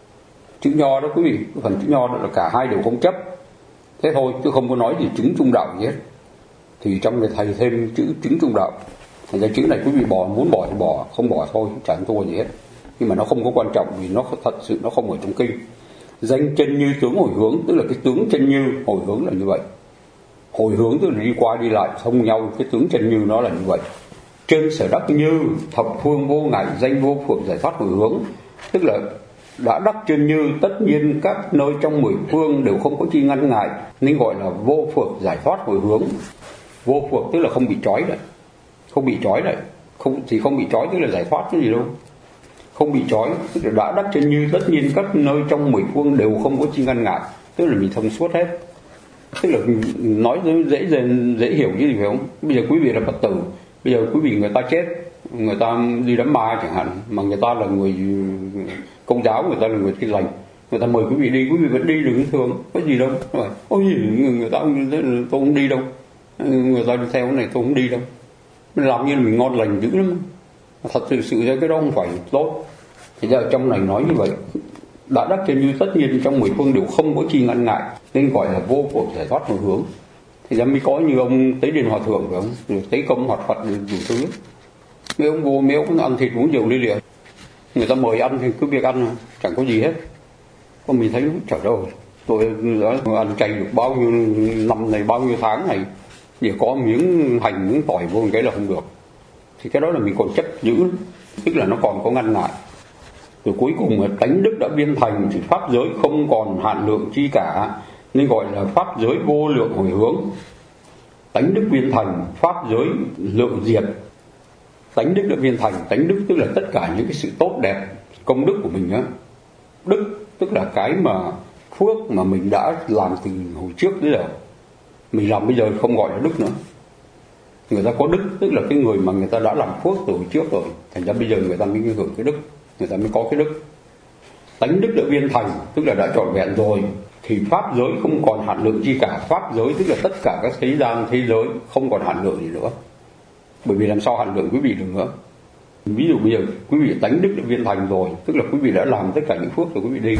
Chữ nho đó quý vị, cái phần chữ nho đó là cả hai đều không chấp. Thế thôi, chứ không có nói gì chứng trung đạo gì hết. Thì trong này thầy thêm chữ chứng trung đạo. Thành ra chữ này quý vị bỏ, muốn bỏ thì bỏ, không bỏ thôi, chẳng thua gì hết. Nhưng mà nó không có quan trọng, vì nó thật sự nó không ở trong kinh. Danh chân như tướng hồi hướng, tức là cái tướng chân như hồi hướng là như vậy. Hồi hướng tức là đi qua đi lại thông nhau, cái tướng chân như nó là như vậy. Chân sở đắc như thập phương vô ngại, danh vô phượng giải thoát hồi hướng. Tức là đã đắc chân như, tất nhiên các nơi trong mười phương đều không có chi ngăn ngại, nên gọi là vô phượng giải thoát hồi hướng. Vô phượng tức là không bị trói lại, không bị trói lại, không thì không bị trói tức là giải thoát cái gì đâu. Không bị trói tức là đã đắc chân như, tất nhiên các nơi trong mười phương đều không có chi ngăn ngại, tức là mình thông suốt hết. Tức là nói dễ dễ dễ hiểu chứ gì phải không? Bây giờ quý vị là Phật tử, bây giờ quý vị người ta chết, người ta đi đám ma chẳng hạn, mà người ta là người Công giáo, người ta là người Tin lành, người ta mời quý vị đi, quý vị vẫn đi được như thường, có gì đâu. Ôi người ta tôi không đi đâu, người ta đi theo cái này tôi không đi đâu. Mình làm như là mình ngon lành dữ lắm. Thật sự sự ra cái đó không phải tốt. Thì ra ở trong này nói như vậy, đã đắc chân như tất nhiên trong mười phương đều không có chi ngăn ngại, nên gọi là vô phượng giải thoát hồi hướng. Thì ra mới có như ông Tế Điền Hòa Thượng phải không? Rồi Tế Công Hoạt Phật đủ thứ. Mấy ông vô mấy ông ăn thịt uống rượu ly lịa, người ta mời ăn thì cứ việc ăn, chẳng có gì hết. Còn mình thấy trời ơi, tôi đã ăn chay được bao nhiêu năm này, bao nhiêu tháng này, giờ có miếng hành miếng tỏi vô một cái là không được. Thì cái đó là mình còn chấp giữ, tức là nó còn có ngăn ngại. Rồi cuối cùng tánh đức đã viên thành thì pháp giới không còn hạn lượng chi cả, nên gọi là pháp giới vô lượng hồi hướng. Tánh đức viên thành, pháp giới lượng diệt. Tánh đức đã viên thành, tánh đức tức là tất cả những cái sự tốt đẹp, công đức của mình á. Đức tức là cái mà phước mà mình đã làm từ hồi trước đến giờ. Mình làm bây giờ không gọi là đức nữa. Người ta có đức tức là cái người mà người ta đã làm phước từ hồi trước rồi, thành ra bây giờ người ta mới hưởng cái đức, người ta mới có cái đức. Tánh đức đã viên thành tức là đã trọn vẹn rồi, thì pháp giới không còn hạn lượng chi cả. Pháp giới tức là tất cả các thế gian thế giới không còn hạn lượng gì nữa. Bởi vì làm sao hạn lượng quý vị được nữa. Ví dụ bây giờ quý vị tánh đức đã viên thành rồi, tức là quý vị đã làm tất cả những phước rồi quý vị đi.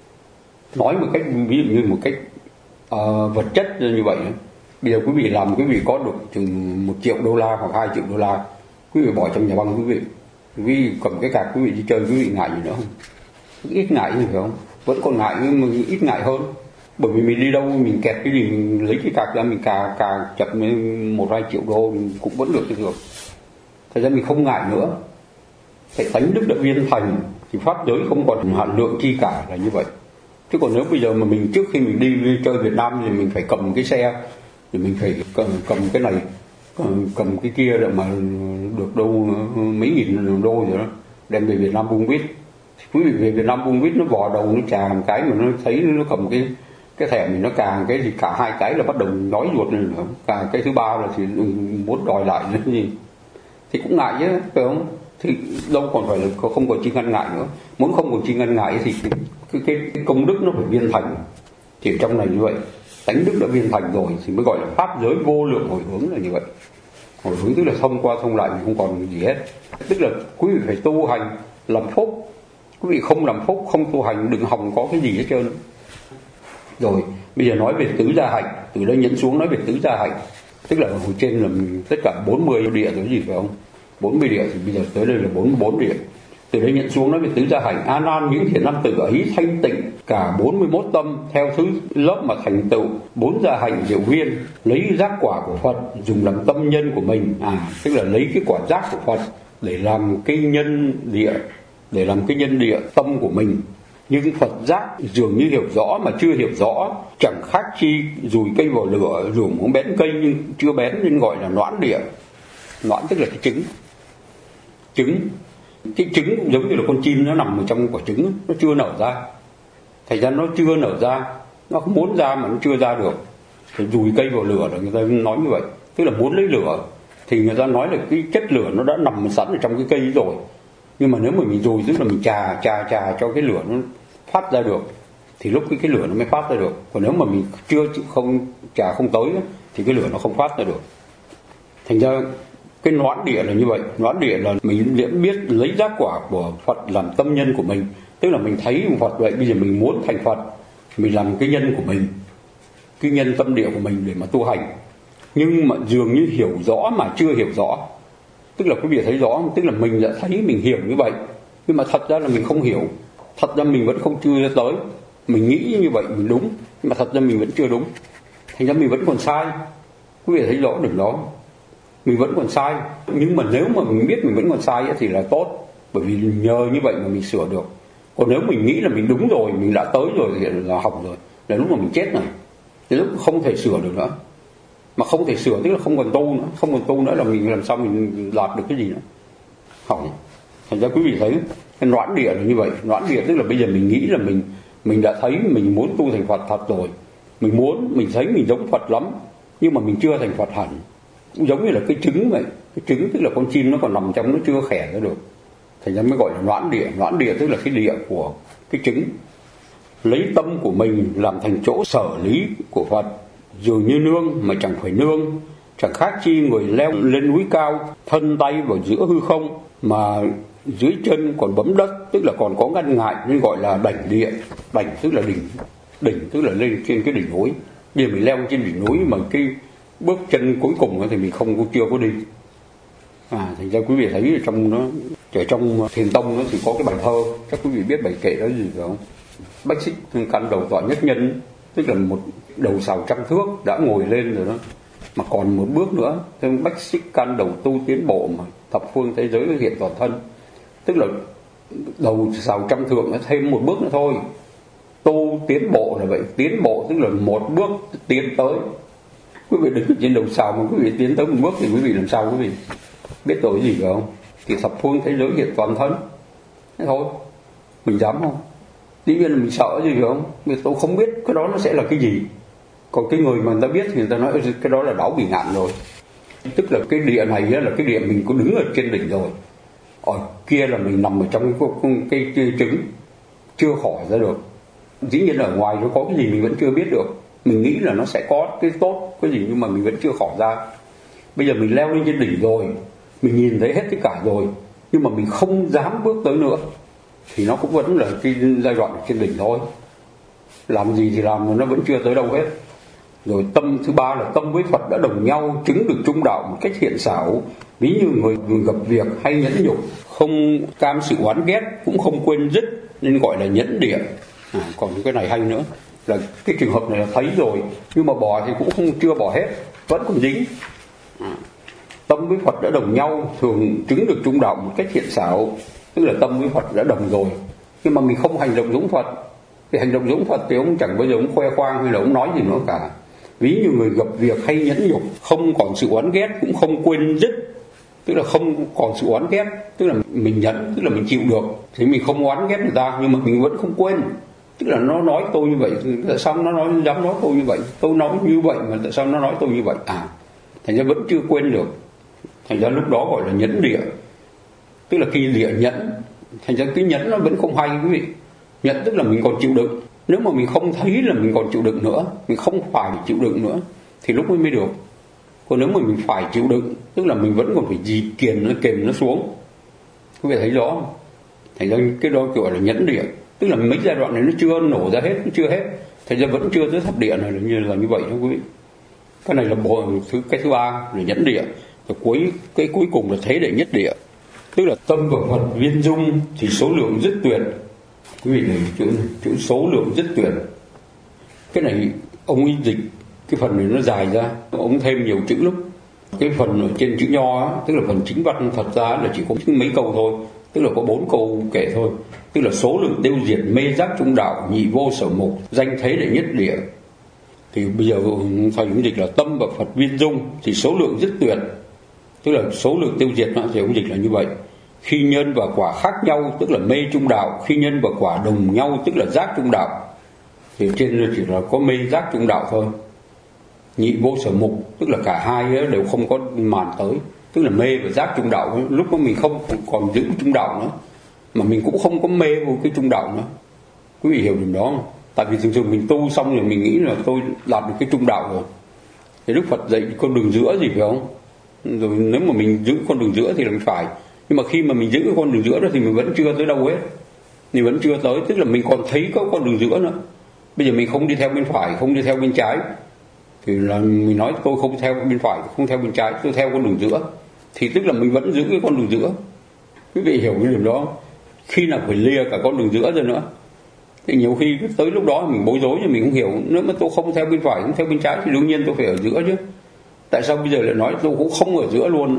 Nói một cách ví dụ như một cách uh, vật chất như vậy. Bây giờ quý vị làm, quý vị có được chừng một triệu đô la hoặc hai triệu đô la, quý vị bỏ trong nhà băng quý vị, quý vị cầm cái cạc quý vị đi chơi, quý vị ngại gì nữa không? Ít ngại như phải không? Vẫn còn ngại nhưng mà ít ngại hơn. Bởi vì mình đi đâu mình kẹt cái gì, mình lấy cái cạc ra mình cà cà chập một hai triệu đô mình cũng vẫn được cái được. Thật ra mình không ngại nữa. Cái tánh đức đã viên thành thì pháp giới không còn hạn lượng chi cả, là như vậy. Chứ còn nếu bây giờ mà mình trước khi mình đi, đi chơi Việt Nam thì mình phải cầm cái xe, thì mình phải cầm, cầm cái này, cầm, cầm cái kia để mà được đâu mấy nghìn đô rồi đó, đem về Việt Nam bung vít. Quý vị về Việt Nam bung vít nó vò đầu nó chà một cái mà nó thấy nó cầm cái cái thẻ mình nó càng cái thì cả hai cái là bắt đầu nói ruột lên nữa. Cả cái thứ ba là thì muốn đòi lại cái gì thì cũng ngại chứ, phải không? Thì đâu còn phải là không còn chi ngăn ngại nữa. Muốn không còn chi ngăn ngại thì cái, cái, cái, cái công đức nó phải viên thành. Thì trong này như vậy, tánh đức đã viên thành rồi thì mới gọi là pháp giới vô lượng hồi hướng là như vậy. Hồi hướng tức là thông qua thông lại mình không còn gì hết. Tức là quý vị phải tu hành làm phúc. Quý vị không làm phúc, không tu hành, đừng hòng có cái gì hết trơn. Rồi bây giờ nói về tứ gia hạnh, từ đây nhấn xuống nói về tứ gia hạnh. Tức là hồi trên là tất cả bốn mươi địa rồi gì phải không? bốn mươi địa thì bây giờ tới đây là bốn mươi bốn địa. Từ đây nhận xuống nói về tứ gia hạnh. A Nan, những thiện nam tử ấy thanh tịnh cả bốn mươi mốt tâm theo thứ lớp mà thành tựu bốn gia hạnh diệu viên, lấy giác quả của Phật dùng làm tâm nhân của mình. À tức là lấy cái quả giác của Phật để làm cái nhân địa, để làm cái nhân địa tâm của mình. Nhưng Phật giác dường như hiểu rõ mà chưa hiểu rõ, chẳng khác chi dùi cây vào lửa, ruồng muốn bén cây nhưng chưa bén, nên gọi là noãn địa. Noãn tức là cái trứng. Trứng cái trứng cũng giống như là con chim nó nằm ở trong quả trứng, nó chưa nở ra. Thành ra nó chưa nở ra, nó không muốn ra mà nó chưa ra được, thì dùi cây vào lửa, rồi người ta nói như vậy. Tức là muốn lấy lửa thì người ta nói là cái chất lửa nó đã nằm sẵn ở trong cái cây rồi, nhưng mà nếu mà mình dùi tức là mình chà chà chà cho cái lửa nó phát ra được thì lúc cái cái lửa nó mới phát ra được. Còn nếu mà mình chưa không chà không tới thì cái lửa nó không phát ra được. Thành ra cái noãn địa là như vậy. Noãn địa là mình biết lấy giác quả của Phật làm tâm nhân của mình. Tức là mình thấy Phật vậy, bây giờ mình muốn thành Phật, mình làm cái nhân của mình, cái nhân tâm địa của mình để mà tu hành. Nhưng mà dường như hiểu rõ mà chưa hiểu rõ. Tức là quý vị thấy rõ, tức là mình đã thấy mình hiểu như vậy, nhưng mà thật ra là mình không hiểu. Thật ra mình vẫn không chưa tới. Mình nghĩ như vậy mình đúng, nhưng mà thật ra mình vẫn chưa đúng. Thành ra mình vẫn còn sai. Quý vị thấy rõ được đó, mình vẫn còn sai. Nhưng mà nếu mà mình biết mình vẫn còn sai thì là tốt, bởi vì nhờ như vậy mà mình sửa được. Còn nếu mình nghĩ là mình đúng rồi, mình đã tới rồi thì là hỏng rồi, là lúc mà mình chết rồi, thì lúc không thể sửa được nữa. Mà không thể sửa tức là không còn tu nữa. Không còn tu nữa là mình làm sao mình đạt được cái gì nữa, hỏng. Thành ra quý vị thấy cái noãn địa là như vậy. Noãn địa tức là bây giờ mình nghĩ là mình mình đã thấy mình muốn tu thành Phật thật rồi, mình muốn, mình thấy mình giống Phật lắm, nhưng mà mình chưa thành Phật hẳn. Cũng giống như là cái trứng vậy. Cái trứng tức là con chim nó còn nằm trong, nó chưa khẻ ra được. Thành ra mới gọi là noãn địa. Noãn địa tức là cái địa của cái trứng. Lấy tâm của mình làm thành chỗ sở lý của Phật, dường như nương mà chẳng phải nương, chẳng khác chi người leo lên núi cao, thân tay vào giữa hư không mà dưới chân còn bấm đất, tức là còn có ngăn ngại, nên gọi là đảnh địa. Đảnh tức là đỉnh, đỉnh tức là lên trên cái đỉnh núi. Bây giờ mình leo trên đỉnh núi mà cái bước chân cuối cùng thì mình không chưa có đi. À, thành ra quý vị thấy ở trong nó, ở trong Thiền Tông nó thì có cái bài thơ, chắc quý vị biết bài kệ đó gì phải không? Bách xích căn đầu tọa nhất nhân, tức là một đầu sào trăm thước đã ngồi lên rồi đó, mà còn một bước nữa, thêm bách xích căn đầu tu tiến bộ mà thập phương thế giới hiện toàn thân. Tức là đầu sào trăm thước nó thêm một bước nữa thôi. Tu tiến bộ là vậy, tiến bộ tức là một bước tiến tới. Quý vị đứng trên đầu sào mà quý vị tiến tới một bước thì quý vị làm sao quý vị biết tội gì phải không? Thì thập phương thế giới hiện toàn thân. Thế thôi, mình dám không? Dĩ nhiên là mình sợ gì phải không? Vì tôi không biết cái đó nó sẽ là cái gì. Còn cái người mà người ta biết thì người ta nói cái đó là đảo bị ngạn rồi. Tức là cái địa này là cái địa mình có đứng ở trên đỉnh rồi. Ở kia là mình nằm ở trong cái, cái, cái trứng, chưa khỏi ra được. Dĩ nhiên ở ngoài nó có cái gì mình vẫn chưa biết được. Mình nghĩ là nó sẽ có cái tốt, cái gì nhưng mà mình vẫn chưa khỏi ra. Bây giờ mình leo lên trên đỉnh rồi, mình nhìn thấy hết tất cả rồi, nhưng mà mình không dám bước tới nữa, thì nó cũng vẫn là cái giai đoạn trên đỉnh thôi. Làm gì thì làm, nó vẫn chưa tới đâu hết. Rồi tâm thứ ba là tâm với Phật đã đồng nhau, chứng được trung đạo một cách hiện xảo. Ví như người, người gặp việc hay nhẫn nhục, không cam sự oán ghét, cũng không quên dứt, nên gọi là nhẫn địa. À, còn cái này hay nữa là cái trường hợp này là thấy rồi, nhưng mà bỏ thì cũng không chưa bỏ hết, vẫn còn dính. À, tâm với Phật đã đồng nhau, thường chứng được trung đạo một cách hiện xảo. Tức là tâm với Phật đã đồng rồi, nhưng mà mình không hành động giống Phật. Thì hành động giống Phật thì ông chẳng bao giờ ông khoe khoang hay là ông nói gì nữa cả. Ví như người gặp việc hay nhẫn nhục, không còn sự oán ghét, cũng không quên dứt. Tức là không còn sự oán ghét, tức là mình nhẫn, tức là mình chịu được, thì mình không oán ghét người ta, nhưng mà mình vẫn không quên. Tức là nó nói tôi như vậy, tại sao nó nói dám nói tôi như vậy? Tôi nói như vậy mà tại sao nó nói tôi như vậy? À, thành ra vẫn chưa quên được. Thành ra lúc đó gọi là nhẫn địa. Tức là khi địa nhẫn, thành ra cái nhẫn nó vẫn không hay quý vị. Nhẫn tức là mình còn chịu đựng. Nếu mà mình không thấy là mình còn chịu đựng nữa, mình không phải chịu đựng nữa, thì lúc ấy mới được. Còn nếu mà mình phải chịu đựng, tức là mình vẫn còn phải dì kiềm nó, kềm nó xuống. Quý vị thấy rõ không? Thành ra cái đó gọi là nhẫn địa. Tức là mấy giai đoạn này nó chưa nổ ra hết, nó chưa hết. Thành ra vẫn chưa tới thập địa này, là như là như vậy đó quý vị. Cái này là bộ thứ cái thứ ba là nhẫn địa. Và cuối cái cuối cùng là thế đệ nhất địa. Tức là tâm và Phật viên dung thì số lượng rất tuyệt. Quý vị này chữ, chữ số lượng rất tuyệt. Cái này ông ấy dịch cái phần này nó dài ra, ông thêm nhiều chữ lắm. Cái phần ở trên chữ nho á, tức là phần chính văn thật ra là chỉ có mấy câu thôi, tức là có bốn câu kể thôi. Tức là số lượng tiêu diệt mê giác trung đạo, nhị vô sở mục, danh thế đệ nhất địa. Thì bây giờ thầy cũng dịch là tâm và Phật viên dung thì số lượng rất tuyệt. Tức là số lượng tiêu diệt nó thì ông dịch là như vậy. Khi nhân và quả khác nhau tức là mê trung đạo, khi nhân và quả đồng nhau tức là giác trung đạo. Thì trên chỉ là có mê giác trung đạo thôi. Nhị vô sở mục tức là cả hai đều không có màn tới, tức là mê và giác trung đạo. Lúc đó mình không còn giữ trung đạo nữa, mà mình cũng không có mê vô cái trung đạo nữa. Quý vị hiểu điểm đó không? Tại vì thường thường mình tu xong rồi mình nghĩ là tôi đạt được cái trung đạo rồi. Thì Đức Phật dạy con đường giữa gì phải không? Rồi nếu mà mình giữ con đường giữa thì là phải. Nhưng mà khi mà mình giữ cái con đường giữa đó thì mình vẫn chưa tới đâu hết. Mình vẫn chưa tới, tức là mình còn thấy có con đường giữa nữa. Bây giờ mình không đi theo bên phải, không đi theo bên trái, thì là mình nói tôi không theo bên phải, không theo bên trái, tôi theo con đường giữa. Thì tức là mình vẫn giữ cái con đường giữa. Quý vị hiểu cái điểm đó. Khi nào phải lìa cả con đường giữa rồi nữa. Thì nhiều khi tới lúc đó mình bối rối, nhưng mình không hiểu. Nếu mà tôi không theo bên phải, không theo bên trái thì đương nhiên tôi phải ở giữa chứ. Tại sao bây giờ lại nói tôi cũng không ở giữa luôn?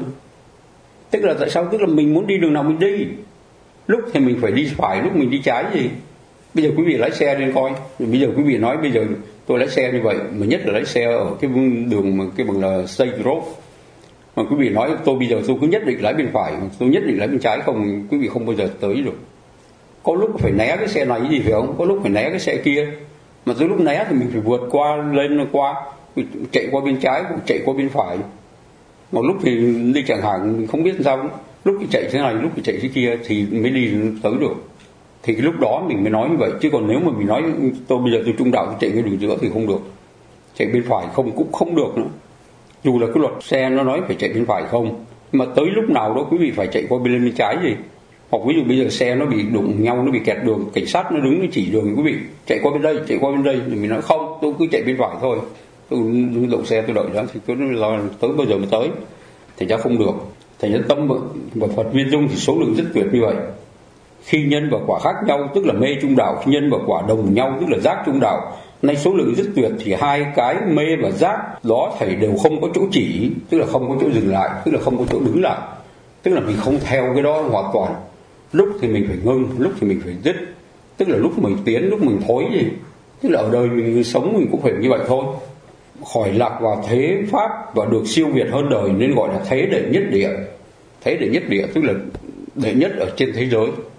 Tức là tại sao? Tức là mình muốn đi đường nào mình đi. Lúc thì mình phải đi phải, lúc mình đi trái gì. Bây giờ quý vị lái xe lên coi. Bây giờ quý vị nói bây giờ tôi lái xe như vậy, mà nhất là lái xe ở cái đường mà cái bằng là state road. Mà quý vị nói tôi bây giờ tôi cứ nhất định lái bên phải, tôi nhất định lái bên trái, không quý vị không bao giờ tới được. Có lúc phải né cái xe này gì phải không? Có lúc phải né cái xe kia. Mà tới lúc né thì mình phải vượt qua, lên qua, chạy qua bên trái, chạy qua bên phải. Một lúc thì đi chẳng hạn mình không biết sao, lúc thì chạy thế này, lúc thì chạy thế kia thì mới đi tới được. Thì cái lúc đó mình mới nói như vậy. Chứ còn nếu mà mình nói tôi bây giờ tôi trung đạo tôi chạy cái đường giữa thì không được. Chạy bên phải không cũng không được nữa. Dù là cái luật xe nó nói phải chạy bên phải không, mà tới lúc nào đó quý vị phải chạy qua bên bên trái gì. Hoặc ví dụ bây giờ xe nó bị đụng nhau, nó bị kẹt đường, cảnh sát nó đứng nó chỉ đường quý vị chạy qua bên đây, chạy qua bên đây, thì mình nói không, tôi cứ chạy bên phải thôi. Tôi đậu xe tôi đợi đó thì tôi nói tới bao giờ mới tới. Thành ra không được. Thành ra tâm và Phật viên dung thì số lượng rất tuyệt như vậy. Khi nhân và quả khác nhau tức là mê trung đạo, khi nhân và quả đồng nhau tức là giác trung đạo. Nay số lượng rất tuyệt thì hai cái mê và giác đó thầy đều không có chỗ chỉ, tức là không có chỗ dừng lại, tức là không có chỗ đứng lại. Tức là mình không theo cái đó hoàn toàn. Lúc thì mình phải ngưng, lúc thì mình phải dứt. Tức là lúc mình tiến, lúc mình thối gì. Tức là ở đời mình sống mình cũng phải như vậy thôi. Khỏi lạc vào thế pháp và được siêu việt hơn đời nên gọi là thế đệ nhất địa. Thế đệ nhất địa tức là đệ nhất ở trên thế giới.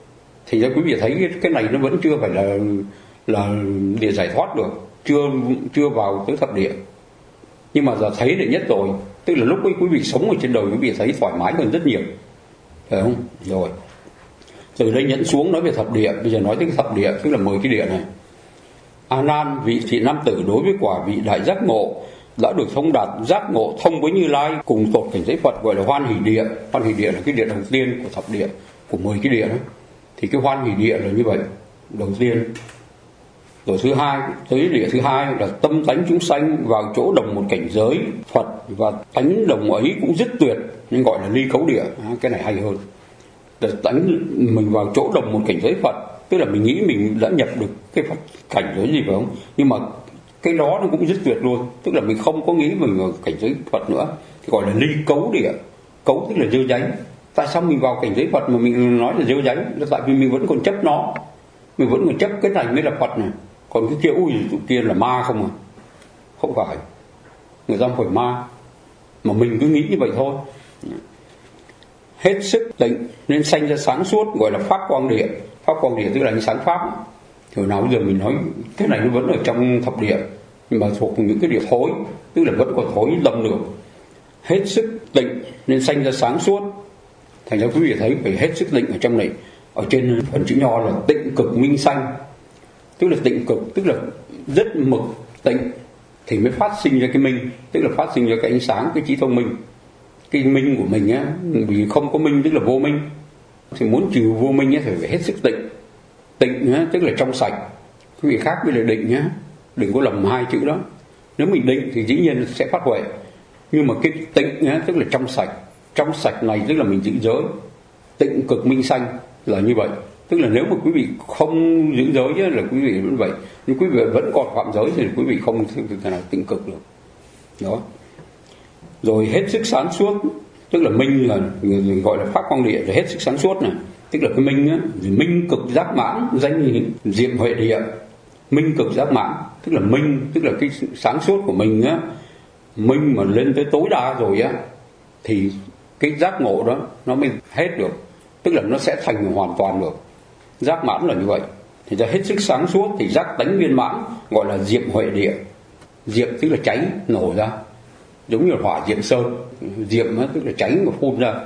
Thì ra quý vị thấy cái, cái này nó vẫn chưa phải là là địa giải thoát được, chưa chưa vào tới thập địa. Nhưng mà giờ thấy đệ nhất rồi, tức là lúc ấy quý vị sống ở trên đời quý vị thấy thoải mái hơn rất nhiều, phải không? Rồi từ đây nhẫn xuống nói về thập địa, bây giờ nói tới thập địa, tức là mười cái địa này. A Nan, vị thị nam tử đối với quả vị đại giác ngộ đã được thông đạt giác ngộ thông với Như Lai cùng tột cảnh giới Phật, gọi là hoan hỷ địa. Hoan hỷ địa là cái địa đầu tiên của thập địa, của mười cái địa đó. Thì cái hoan hỷ địa là như vậy, đầu tiên. Rồi thứ hai, tới địa thứ hai là tâm tánh chúng sanh vào chỗ đồng một cảnh giới Phật, và tánh đồng ấy cũng rất tuyệt nên gọi là ly cấu địa. Cái này hay hơn. Để tánh mình vào chỗ đồng một cảnh giới Phật, tức là mình nghĩ mình đã nhập được cái Phật cảnh giới gì phải không? Nhưng mà cái đó nó cũng rất tuyệt luôn, tức là mình không có nghĩ mình ở cảnh giới Phật nữa, thì gọi là ly cấu địa. Cấu tức là dơ dánh. Tại sao mình vào cảnh giới Phật mà mình nói là dơ dánh? Là tại vì mình vẫn còn chấp nó, mình vẫn còn chấp cái này mới là Phật này, còn cái kia ui tụi kia là ma không à? Không phải, người ta không phải ma, mà mình cứ nghĩ như vậy thôi. Hết sức tịnh nên sanh ra sáng suốt, gọi là pháp quang địa. Pháp quang địa tức là ánh sáng pháp. Hồi nào bây giờ mình nói cái này nó vẫn ở trong thập địa, nhưng mà thuộc những cái địa thối, tức là vẫn còn thối lâm được. Hết sức tịnh nên sanh ra sáng suốt. Thành ra quý vị thấy phải hết sức tịnh ở trong này. Ở trên phần chữ nho là tịnh cực minh sanh, tức là tịnh cực, tức là rất mực tịnh thì mới phát sinh ra cái minh, tức là phát sinh ra cái ánh sáng, cái trí thông minh. Cái minh của mình á, vì không có minh tức là vô minh, thì muốn trừ vô minh á thì phải hết sức tịnh. Tịnh á, tức là trong sạch. Quý vị khác với là định nhá, đừng có lầm hai chữ đó. Nếu mình định thì dĩ nhiên sẽ phát huệ, nhưng mà cái tịnh á, tức là trong sạch. Trong sạch này tức là mình giữ giới. Tịnh cực minh sanh là như vậy. Tức là nếu mà quý vị không giữ giới á, là quý vị vẫn vậy, nhưng quý vị vẫn còn phạm giới thì quý vị không thể nào tịnh cực được. Đó. Rồi hết sức sáng suốt, tức là minh là người gọi là pháp quang địa, rồi hết sức sáng suốt này, tức là cái minh á, minh cực giác mãn, danh diệm huệ địa. Minh cực giác mãn tức là minh, tức là cái sáng suốt của mình á, minh mà lên tới tối đa rồi á thì cái giác ngộ đó nó mới hết được, tức là nó sẽ thành hoàn toàn được. Giác mãn là như vậy. Thì ra hết sức sáng suốt thì giác tánh viên mãn, gọi là diệm huệ địa. Diệm tức là cháy nổ ra, giống như hỏa diệm sơn. Diệm á, tức là cháy mà phun ra.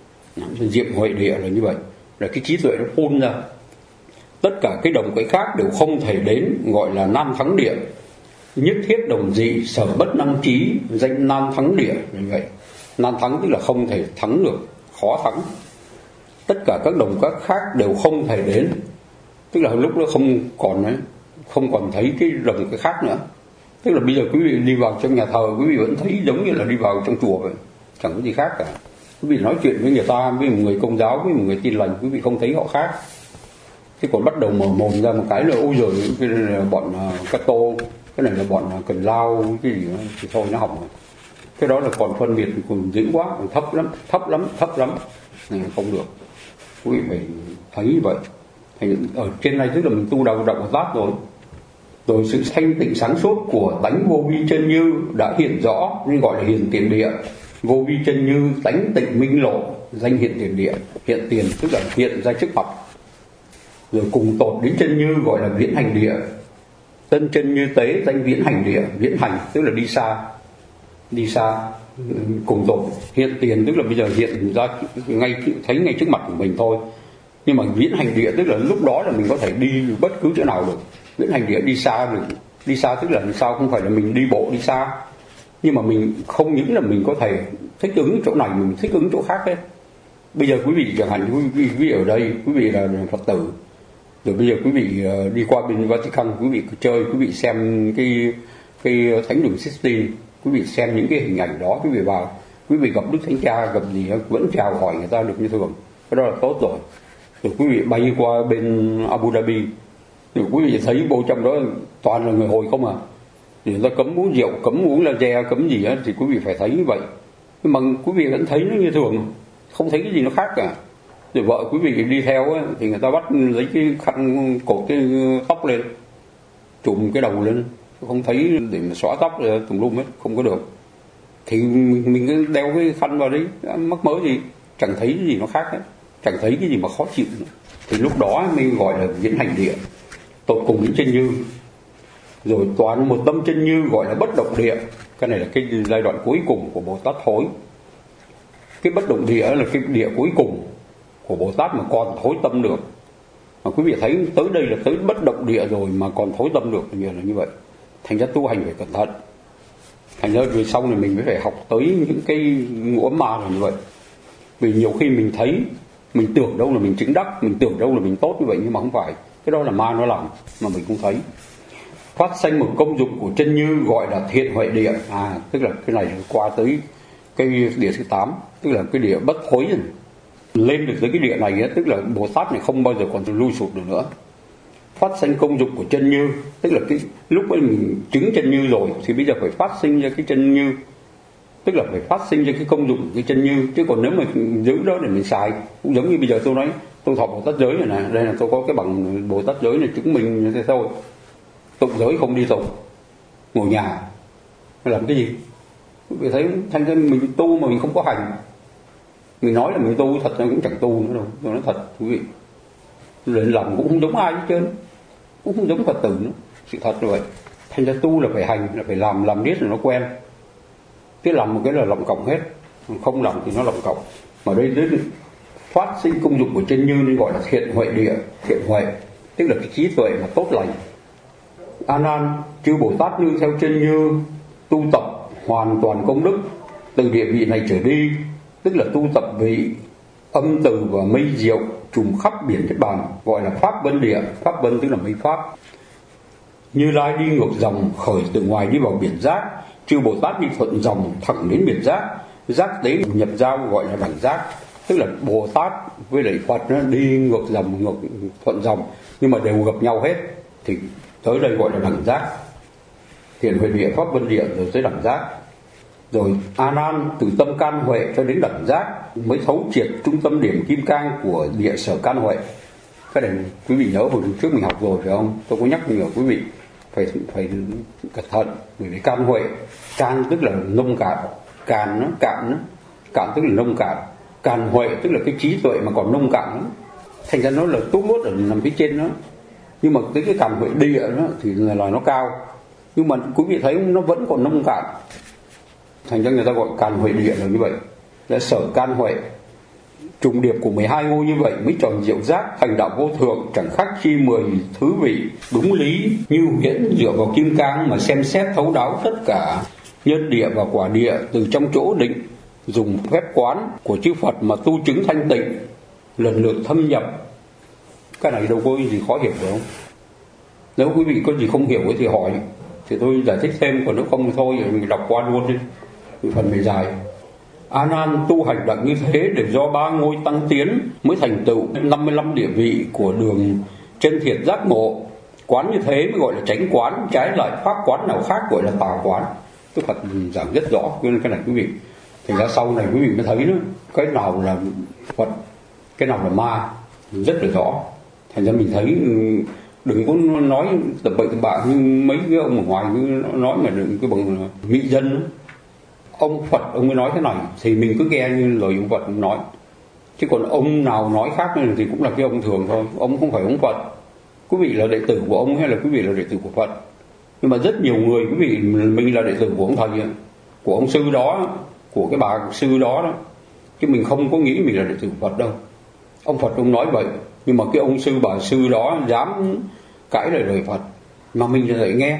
Diệm huệ địa là như vậy, là cái trí tuệ nó phun ra. Tất cả cái đồng cái khác đều không thể đến, gọi là nam thắng địa. Nhất thiết đồng dị sở bất năng trí, danh nam thắng địa là như vậy. Nam thắng tức là không thể thắng được, khó thắng. Tất cả các đồng các khác đều không thể đến, tức là lúc đó không còn ấy, không còn thấy cái đồng cái khác nữa. Tức là bây giờ quý vị đi vào trong nhà thờ, quý vị vẫn thấy giống như là đi vào trong chùa vậy, chẳng có gì khác cả. Quý vị nói chuyện với người ta, với một người Công giáo, với một người Tin lành, quý vị không thấy họ khác. Thế còn bắt đầu mở mồm ra một cái là ôi giời, cái này là bọn uh, Cato, cái này là bọn uh, Cần Lao, cái gì đó, thì thôi nó hỏng rồi. Cái đó là còn phân biệt còn dữ quá, còn thấp lắm, thấp lắm, thấp lắm, này không được. Quý vị phải thấy như vậy. Thì ở trên này tức là mình tu đầu động tác rồi. Rồi sự thanh tịnh sáng suốt của tánh vô vi chân như đã hiện rõ, nên gọi là hiện tiền địa. Vô vi chân như tánh tịnh minh lộ, danh hiện tiền địa. Hiện tiền tức là hiện ra trước mặt. Rồi cùng tột đến chân như gọi là viễn hành địa. Tân chân như tế danh viễn hành địa. Viễn hành tức là đi xa, đi xa. Cùng tột hiện tiền tức là bây giờ hiện ra ngay, thấy ngay trước mặt của mình thôi. Nhưng mà viễn hành địa tức là lúc đó là mình có thể đi bất cứ chỗ nào được. Viễn hành địa đi xa được. Đi xa tức là sao, không phải là mình đi bộ đi xa, nhưng mà mình không những là mình có thể thích ứng chỗ này, mình thích ứng chỗ khác hết. Bây giờ quý vị chẳng hạn quý vị, quý vị ở đây, quý vị là Phật tử, rồi bây giờ quý vị đi qua bên Vatican, quý vị chơi, quý vị xem cái cái thánh đường Sistine, quý vị xem những cái hình ảnh đó, quý vị vào, quý vị gặp Đức Thánh Cha gặp gì vẫn chào hỏi người ta được như thường, cái đó là tốt rồi. Rồi quý vị bay qua bên Abu Dhabi, rồi quý vị thấy bộ trong đó toàn là người Hồi không à, thì người ta cấm uống rượu, cấm uống laser, cấm gì á, thì quý vị phải thấy như vậy. Nhưng mà quý vị vẫn thấy nó như thường, không thấy cái gì nó khác cả. Rồi vợ quý vị đi theo á, thì người ta bắt lấy cái khăn cột cái tóc lên, trùm cái đầu lên, không thấy để mà xóa tóc rồi tùm lum hết, không có được. Thì mình cứ đeo cái khăn vào đấy, mắc mớ gì, chẳng thấy cái gì nó khác hết, chẳng thấy cái gì mà khó chịu nữa. thì lúc đó mình gọi là viễn hành địa, tột cùng những chân như. Rồi toàn một tâm chân như gọi là bất động địa. Cái này là cái giai đoạn cuối cùng của Bồ Tát thối. Cái bất động địa là cái địa cuối cùng của Bồ Tát mà còn thối tâm được. Mà quý vị thấy tới đây là tới bất động địa rồi mà còn thối tâm được thì là như vậy. Thành ra tu hành phải cẩn thận. Thành ra vì sau này mình mới phải học tới những cái ngũ ấm ma là như vậy. Vì nhiều khi mình thấy, mình tưởng đâu là mình chứng đắc, mình tưởng đâu là mình tốt như vậy, nhưng mà không phải. Cái đó là ma nó làm mà mình không thấy. Phát sanh một công dụng của chân như gọi là thiện huệ địa. À, tức là cái này qua tới cái địa thứ tám, tức là cái địa bất thối rồi. Lên được tới cái địa này, tức là Bồ Tát này không bao giờ còn lui sụt được nữa. Phát sinh công dụng của chân như, tức là cái lúc ấy mình chứng chân như rồi thì bây giờ phải phát sinh ra cái chân như, tức là phải phát sinh ra cái công dụng của cái chân như. Chứ còn nếu mà giữ đó để mình xài, cũng giống như bây giờ tôi nói tôi thọ Bồ Tát giới này nè, đây là tôi có cái bằng Bồ Tát giới này chứng minh như thế thôi. Tụng giới không đi tụng, ngồi nhà làm cái gì? Vì thấy thành ra mình tu mà mình không có hành, mình nói là mình tu thật ra cũng chẳng tu nữa đâu. Tôi nói thật quý vị, lên lòng cũng không giống ai hết trơn, cũng không giống Phật tử nữa, sự thật như vậy. Thành ra tu là phải hành, là phải làm, làm biết là nó quen. Cái làm một cái là lộng cộng hết, không làm thì nó lộng cộng. Mà đây đến phát sinh công dụng của chân như nên gọi là thiện huệ địa, thiện huệ, tức là cái trí tuệ mà tốt lành. A Nan, chư Bồ Tát nương theo chân như tu tập hoàn toàn công đức từ địa vị này trở đi, tức là tu tập vị âm từ và mây diệu trùm khắp biển Niết Bàn, gọi là pháp vân địa. Pháp vân tức là mây pháp. Như Lai đi ngược dòng, khởi từ ngoài đi vào biển giác, chư Bồ Tát đi thuận dòng thẳng đến biển giác. Giác tế nhập giao gọi là đẳng giác, tức là Bồ Tát với lại Phật nó đi ngược dòng, ngược thuận dòng, nhưng mà đều gặp nhau hết, thì tới đây gọi là đẳng giác. Thiện huệ địa, pháp vân địa, rồi tới đẳng giác. Rồi A Nan từ tâm can huệ cho đến đẳng giác mới thấu triệt trung tâm điểm kim cang của địa sở can huệ. Cái này quý vị nhớ hồi trước mình học rồi phải không? Tôi có nhắc nhở quý vị phải phải cẩn thận, bởi vì can huệ, can tức là nông cạn, càn nó cạn nó, cạn tức là nông cạn, càn huệ tức là cái trí tuệ mà còn nông cạn nó. Thành ra nó là tốt lốt ở nằm phía trên đó. Nhưng mà tới cái càn huệ địa đó thì là, là nó cao, nhưng mà quý vị thấy nó vẫn còn nông cạn. Thành ra người ta gọi càn huệ địa là như vậy. Là sở can huệ, trùng điệp của mười hai ngôi như vậy mới tròn diệu giác thành đạo vô thượng, chẳng khác chi mười thứ vị đúng lý như huyễn, dựa vào kim cang mà xem xét thấu đáo tất cả nhân địa và quả địa, từ trong chỗ định dùng phép quán của chư Phật mà tu chứng thanh tịnh, lần lượt thâm nhập. Cái này đâu có gì khó hiểu phải không? Nếu quý vị có gì không hiểu thì hỏi, thì tôi giải thích thêm, còn nếu không thì thôi mình đọc qua luôn đi, phần này dài. A Nan tu hành đặng như thế để do ba ngôi tăng tiến mới thành tựu năm mươi lăm địa vị của đường chân thiệt giác ngộ. Quán như thế mới gọi là chánh quán, trái lại pháp quán nào khác gọi là tà quán. Tức Phật giảng rất rõ cái này quý vị. Thành ra sau này quý vị mới thấy đó, cái nào là Phật, cái nào là ma, rất là rõ. Thành ra mình thấy đừng có nói tập bậy tập bạ như mấy cái ông ở ngoài nói mà đừng cái bằng mỹ dân đó. Ông Phật ông mới nói thế này thì mình cứ nghe như lời ông Phật ông nói, chứ còn ông nào nói khác thì cũng là cái ông thường thôi, ông không phải ông Phật. Quý vị là đệ tử của ông hay là quý vị là đệ tử của Phật? Nhưng mà rất nhiều người quý vị mình là đệ tử của ông thầy, của ông sư đó, của cái bà sư đó đó, chứ mình không có nghĩ mình là đệ tử của Phật đâu. Ông Phật ông nói vậy, nhưng mà cái ông sư bà sư đó dám cãi lời lời Phật mà mình lại nghe.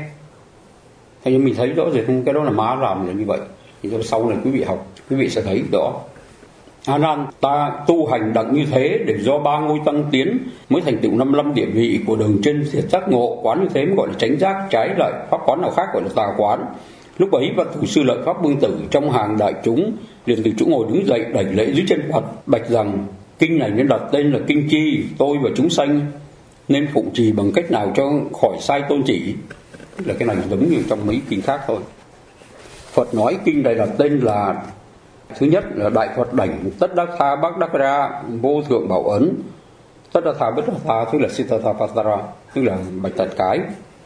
Thế nhưng mình thấy rõ rệt cái đó là má làm là như vậy. Thì sau này quý vị học, quý vị sẽ thấy rõ. A Nan, ta tu hành đặng như thế để do ba ngôi tăng tiến mới thành tựu năm mươi lăm địa vị của đường chân thiệt giác ngộ. Quán như thế mới gọi là chánh giác, trái lại pháp quán nào khác gọi là tà quán. Lúc ấy Văn Thủ Sư Lợi Pháp Vương Tử trong hàng đại chúng liền từ chỗ ngồi đứng dậy đảnh lễ dưới chân Phật, bạch rằng kinh này nên đặt tên là kinh chi, tôi và chúng sanh nên phụng trì bằng cách nào cho khỏi sai tôn chỉ. Tức là cái này giống như trong mấy kinh khác thôi. Phật nói kinh này đặt tên là, thứ nhất là Đại Phật Đảnh Tất Đắc Tha Bác Đắc Ra Vô Thượng Bảo Ấn. Tất Đắc Tha Bất Đắc Tha tức là Siddhartha Patara, tức là bạch tật cái.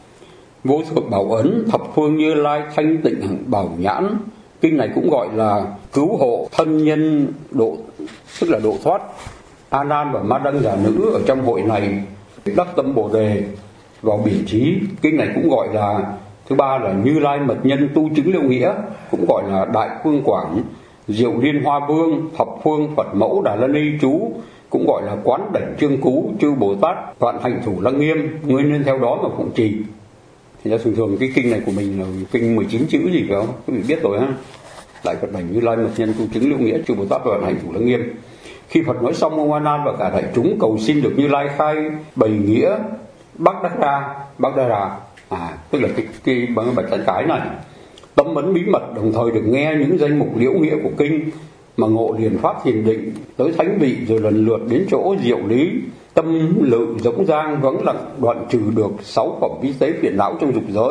Vô Thượng Bảo Ấn thập phương Như Lai thanh tịnh bảo nhãn. Kinh này cũng gọi là cứu hộ thân nhân độ, tức là độ thoát. A Nan và Ma Đăng già nữ ở trong hội này đắc tâm Bồ đề vào biển trí. Kinh này cũng gọi là, thứ ba là Như Lai mật nhân tu chứng Liễu Nghĩa, cũng gọi là Đại Phương Quảng, Diệu Liên Hoa Vương, Thập Phương Phật Mẫu Đà La Ni chú, cũng gọi là Quán Đảnh Trương Cú, Chư Bồ Tát Vạn Hạnh Thủ Lăng Nghiêm, ngươi nên theo đó mà phụng trì. Thì ra thường thường cái kinh này của mình là kinh mười chín chữ gì phải không? Quý vị biết rồi ha. Đại Phật Đảnh Như Lai mật nhân tu chứng Liễu Nghĩa, Chư Bồ Tát Vạn Hạnh Thủ Lăng Nghiêm. Khi Phật nói xong, ông A Nan và cả đại chúng cầu xin được Như Lai khai bày nghĩa Bác Đắc Đa, Bác Đa Đà, à tức là cái cái bằng bạch tánh cái này. Tâm ấn bí mật, đồng thời được nghe những danh mục liễu nghĩa của kinh mà ngộ liền phát thiền định tới thánh vị, rồi lần lượt đến chỗ diệu lý, tâm lự rỗng rang vắng lặng, đoạn trừ được sáu phẩm vi tế phiền não trong dục giới.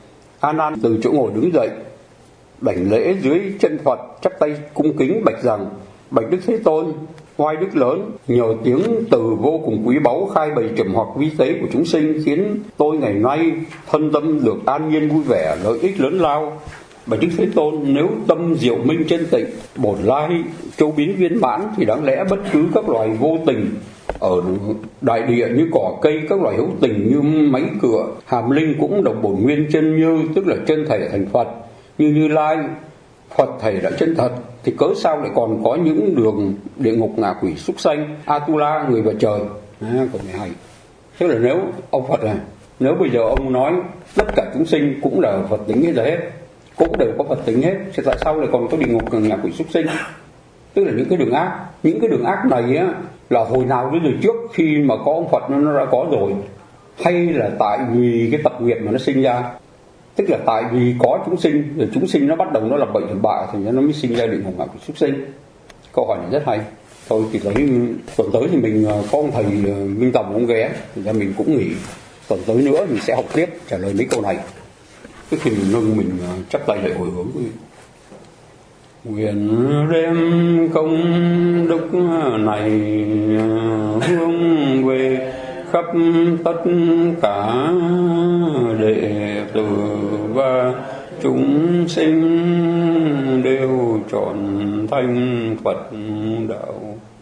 A Nan từ chỗ ngồi đứng dậy, đảnh lễ dưới chân Phật, chắp tay cung kính bạch rằng: bạch Đức Thế Tôn, oai đức lớn, nhờ tiếng từ vô cùng quý báu khai bày trầm hoặc vi tế của chúng sinh, khiến tôi ngày nay thân tâm được an nhiên vui vẻ, lợi ích lớn lao. Bạch Đức Thế Tôn, nếu tâm diệu minh chân tịnh, bổn lai châu biến viên mãn, thì đáng lẽ bất cứ các loài vô tình ở đại địa như cỏ cây, các loài hữu tình như máy cựa, hàm linh cũng đồng bổn nguyên chân như, tức là chân thể thành Phật. Như Như Lai Phật thầy đã chân thật, thì cớ sao lại còn có những đường địa ngục, ngạ quỷ, súc sanh, Atula, người và trời. À, câu này hay. Tức là nếu ông Phật này, nếu bây giờ ông nói tất cả chúng sinh cũng là Phật tính hết rồi hết, cũng đều có Phật tính hết, thì tại sao lại còn có địa ngục, ngạ quỷ, súc sinh? Tức là những cái đường ác, những cái đường ác này á, là hồi nào đến giờ trước khi mà có ông Phật nó đã có rồi, hay là tại vì cái tập nghiệp mà nó sinh ra? Tức là tại vì có chúng sinh, rồi chúng sinh nó bắt đầu nó làm bệnh làm bạ, thì nó mới sinh ra địa ngục, ngạ quỷ, súc sinh. Câu hỏi này rất hay. Thôi thì lấy tuần tới thì mình có ông thầy Minh Tòng ông ghé, thì ra mình cũng nghỉ. Tuần tới nữa mình sẽ học tiếp trả lời mấy câu này. Trước khi mình ngưng, mình chắp tay lại hồi hướng. Nguyện đem công đức này hướng về khắp tất cả đệ tử và chúng sinh đều trọn thành Phật đạo.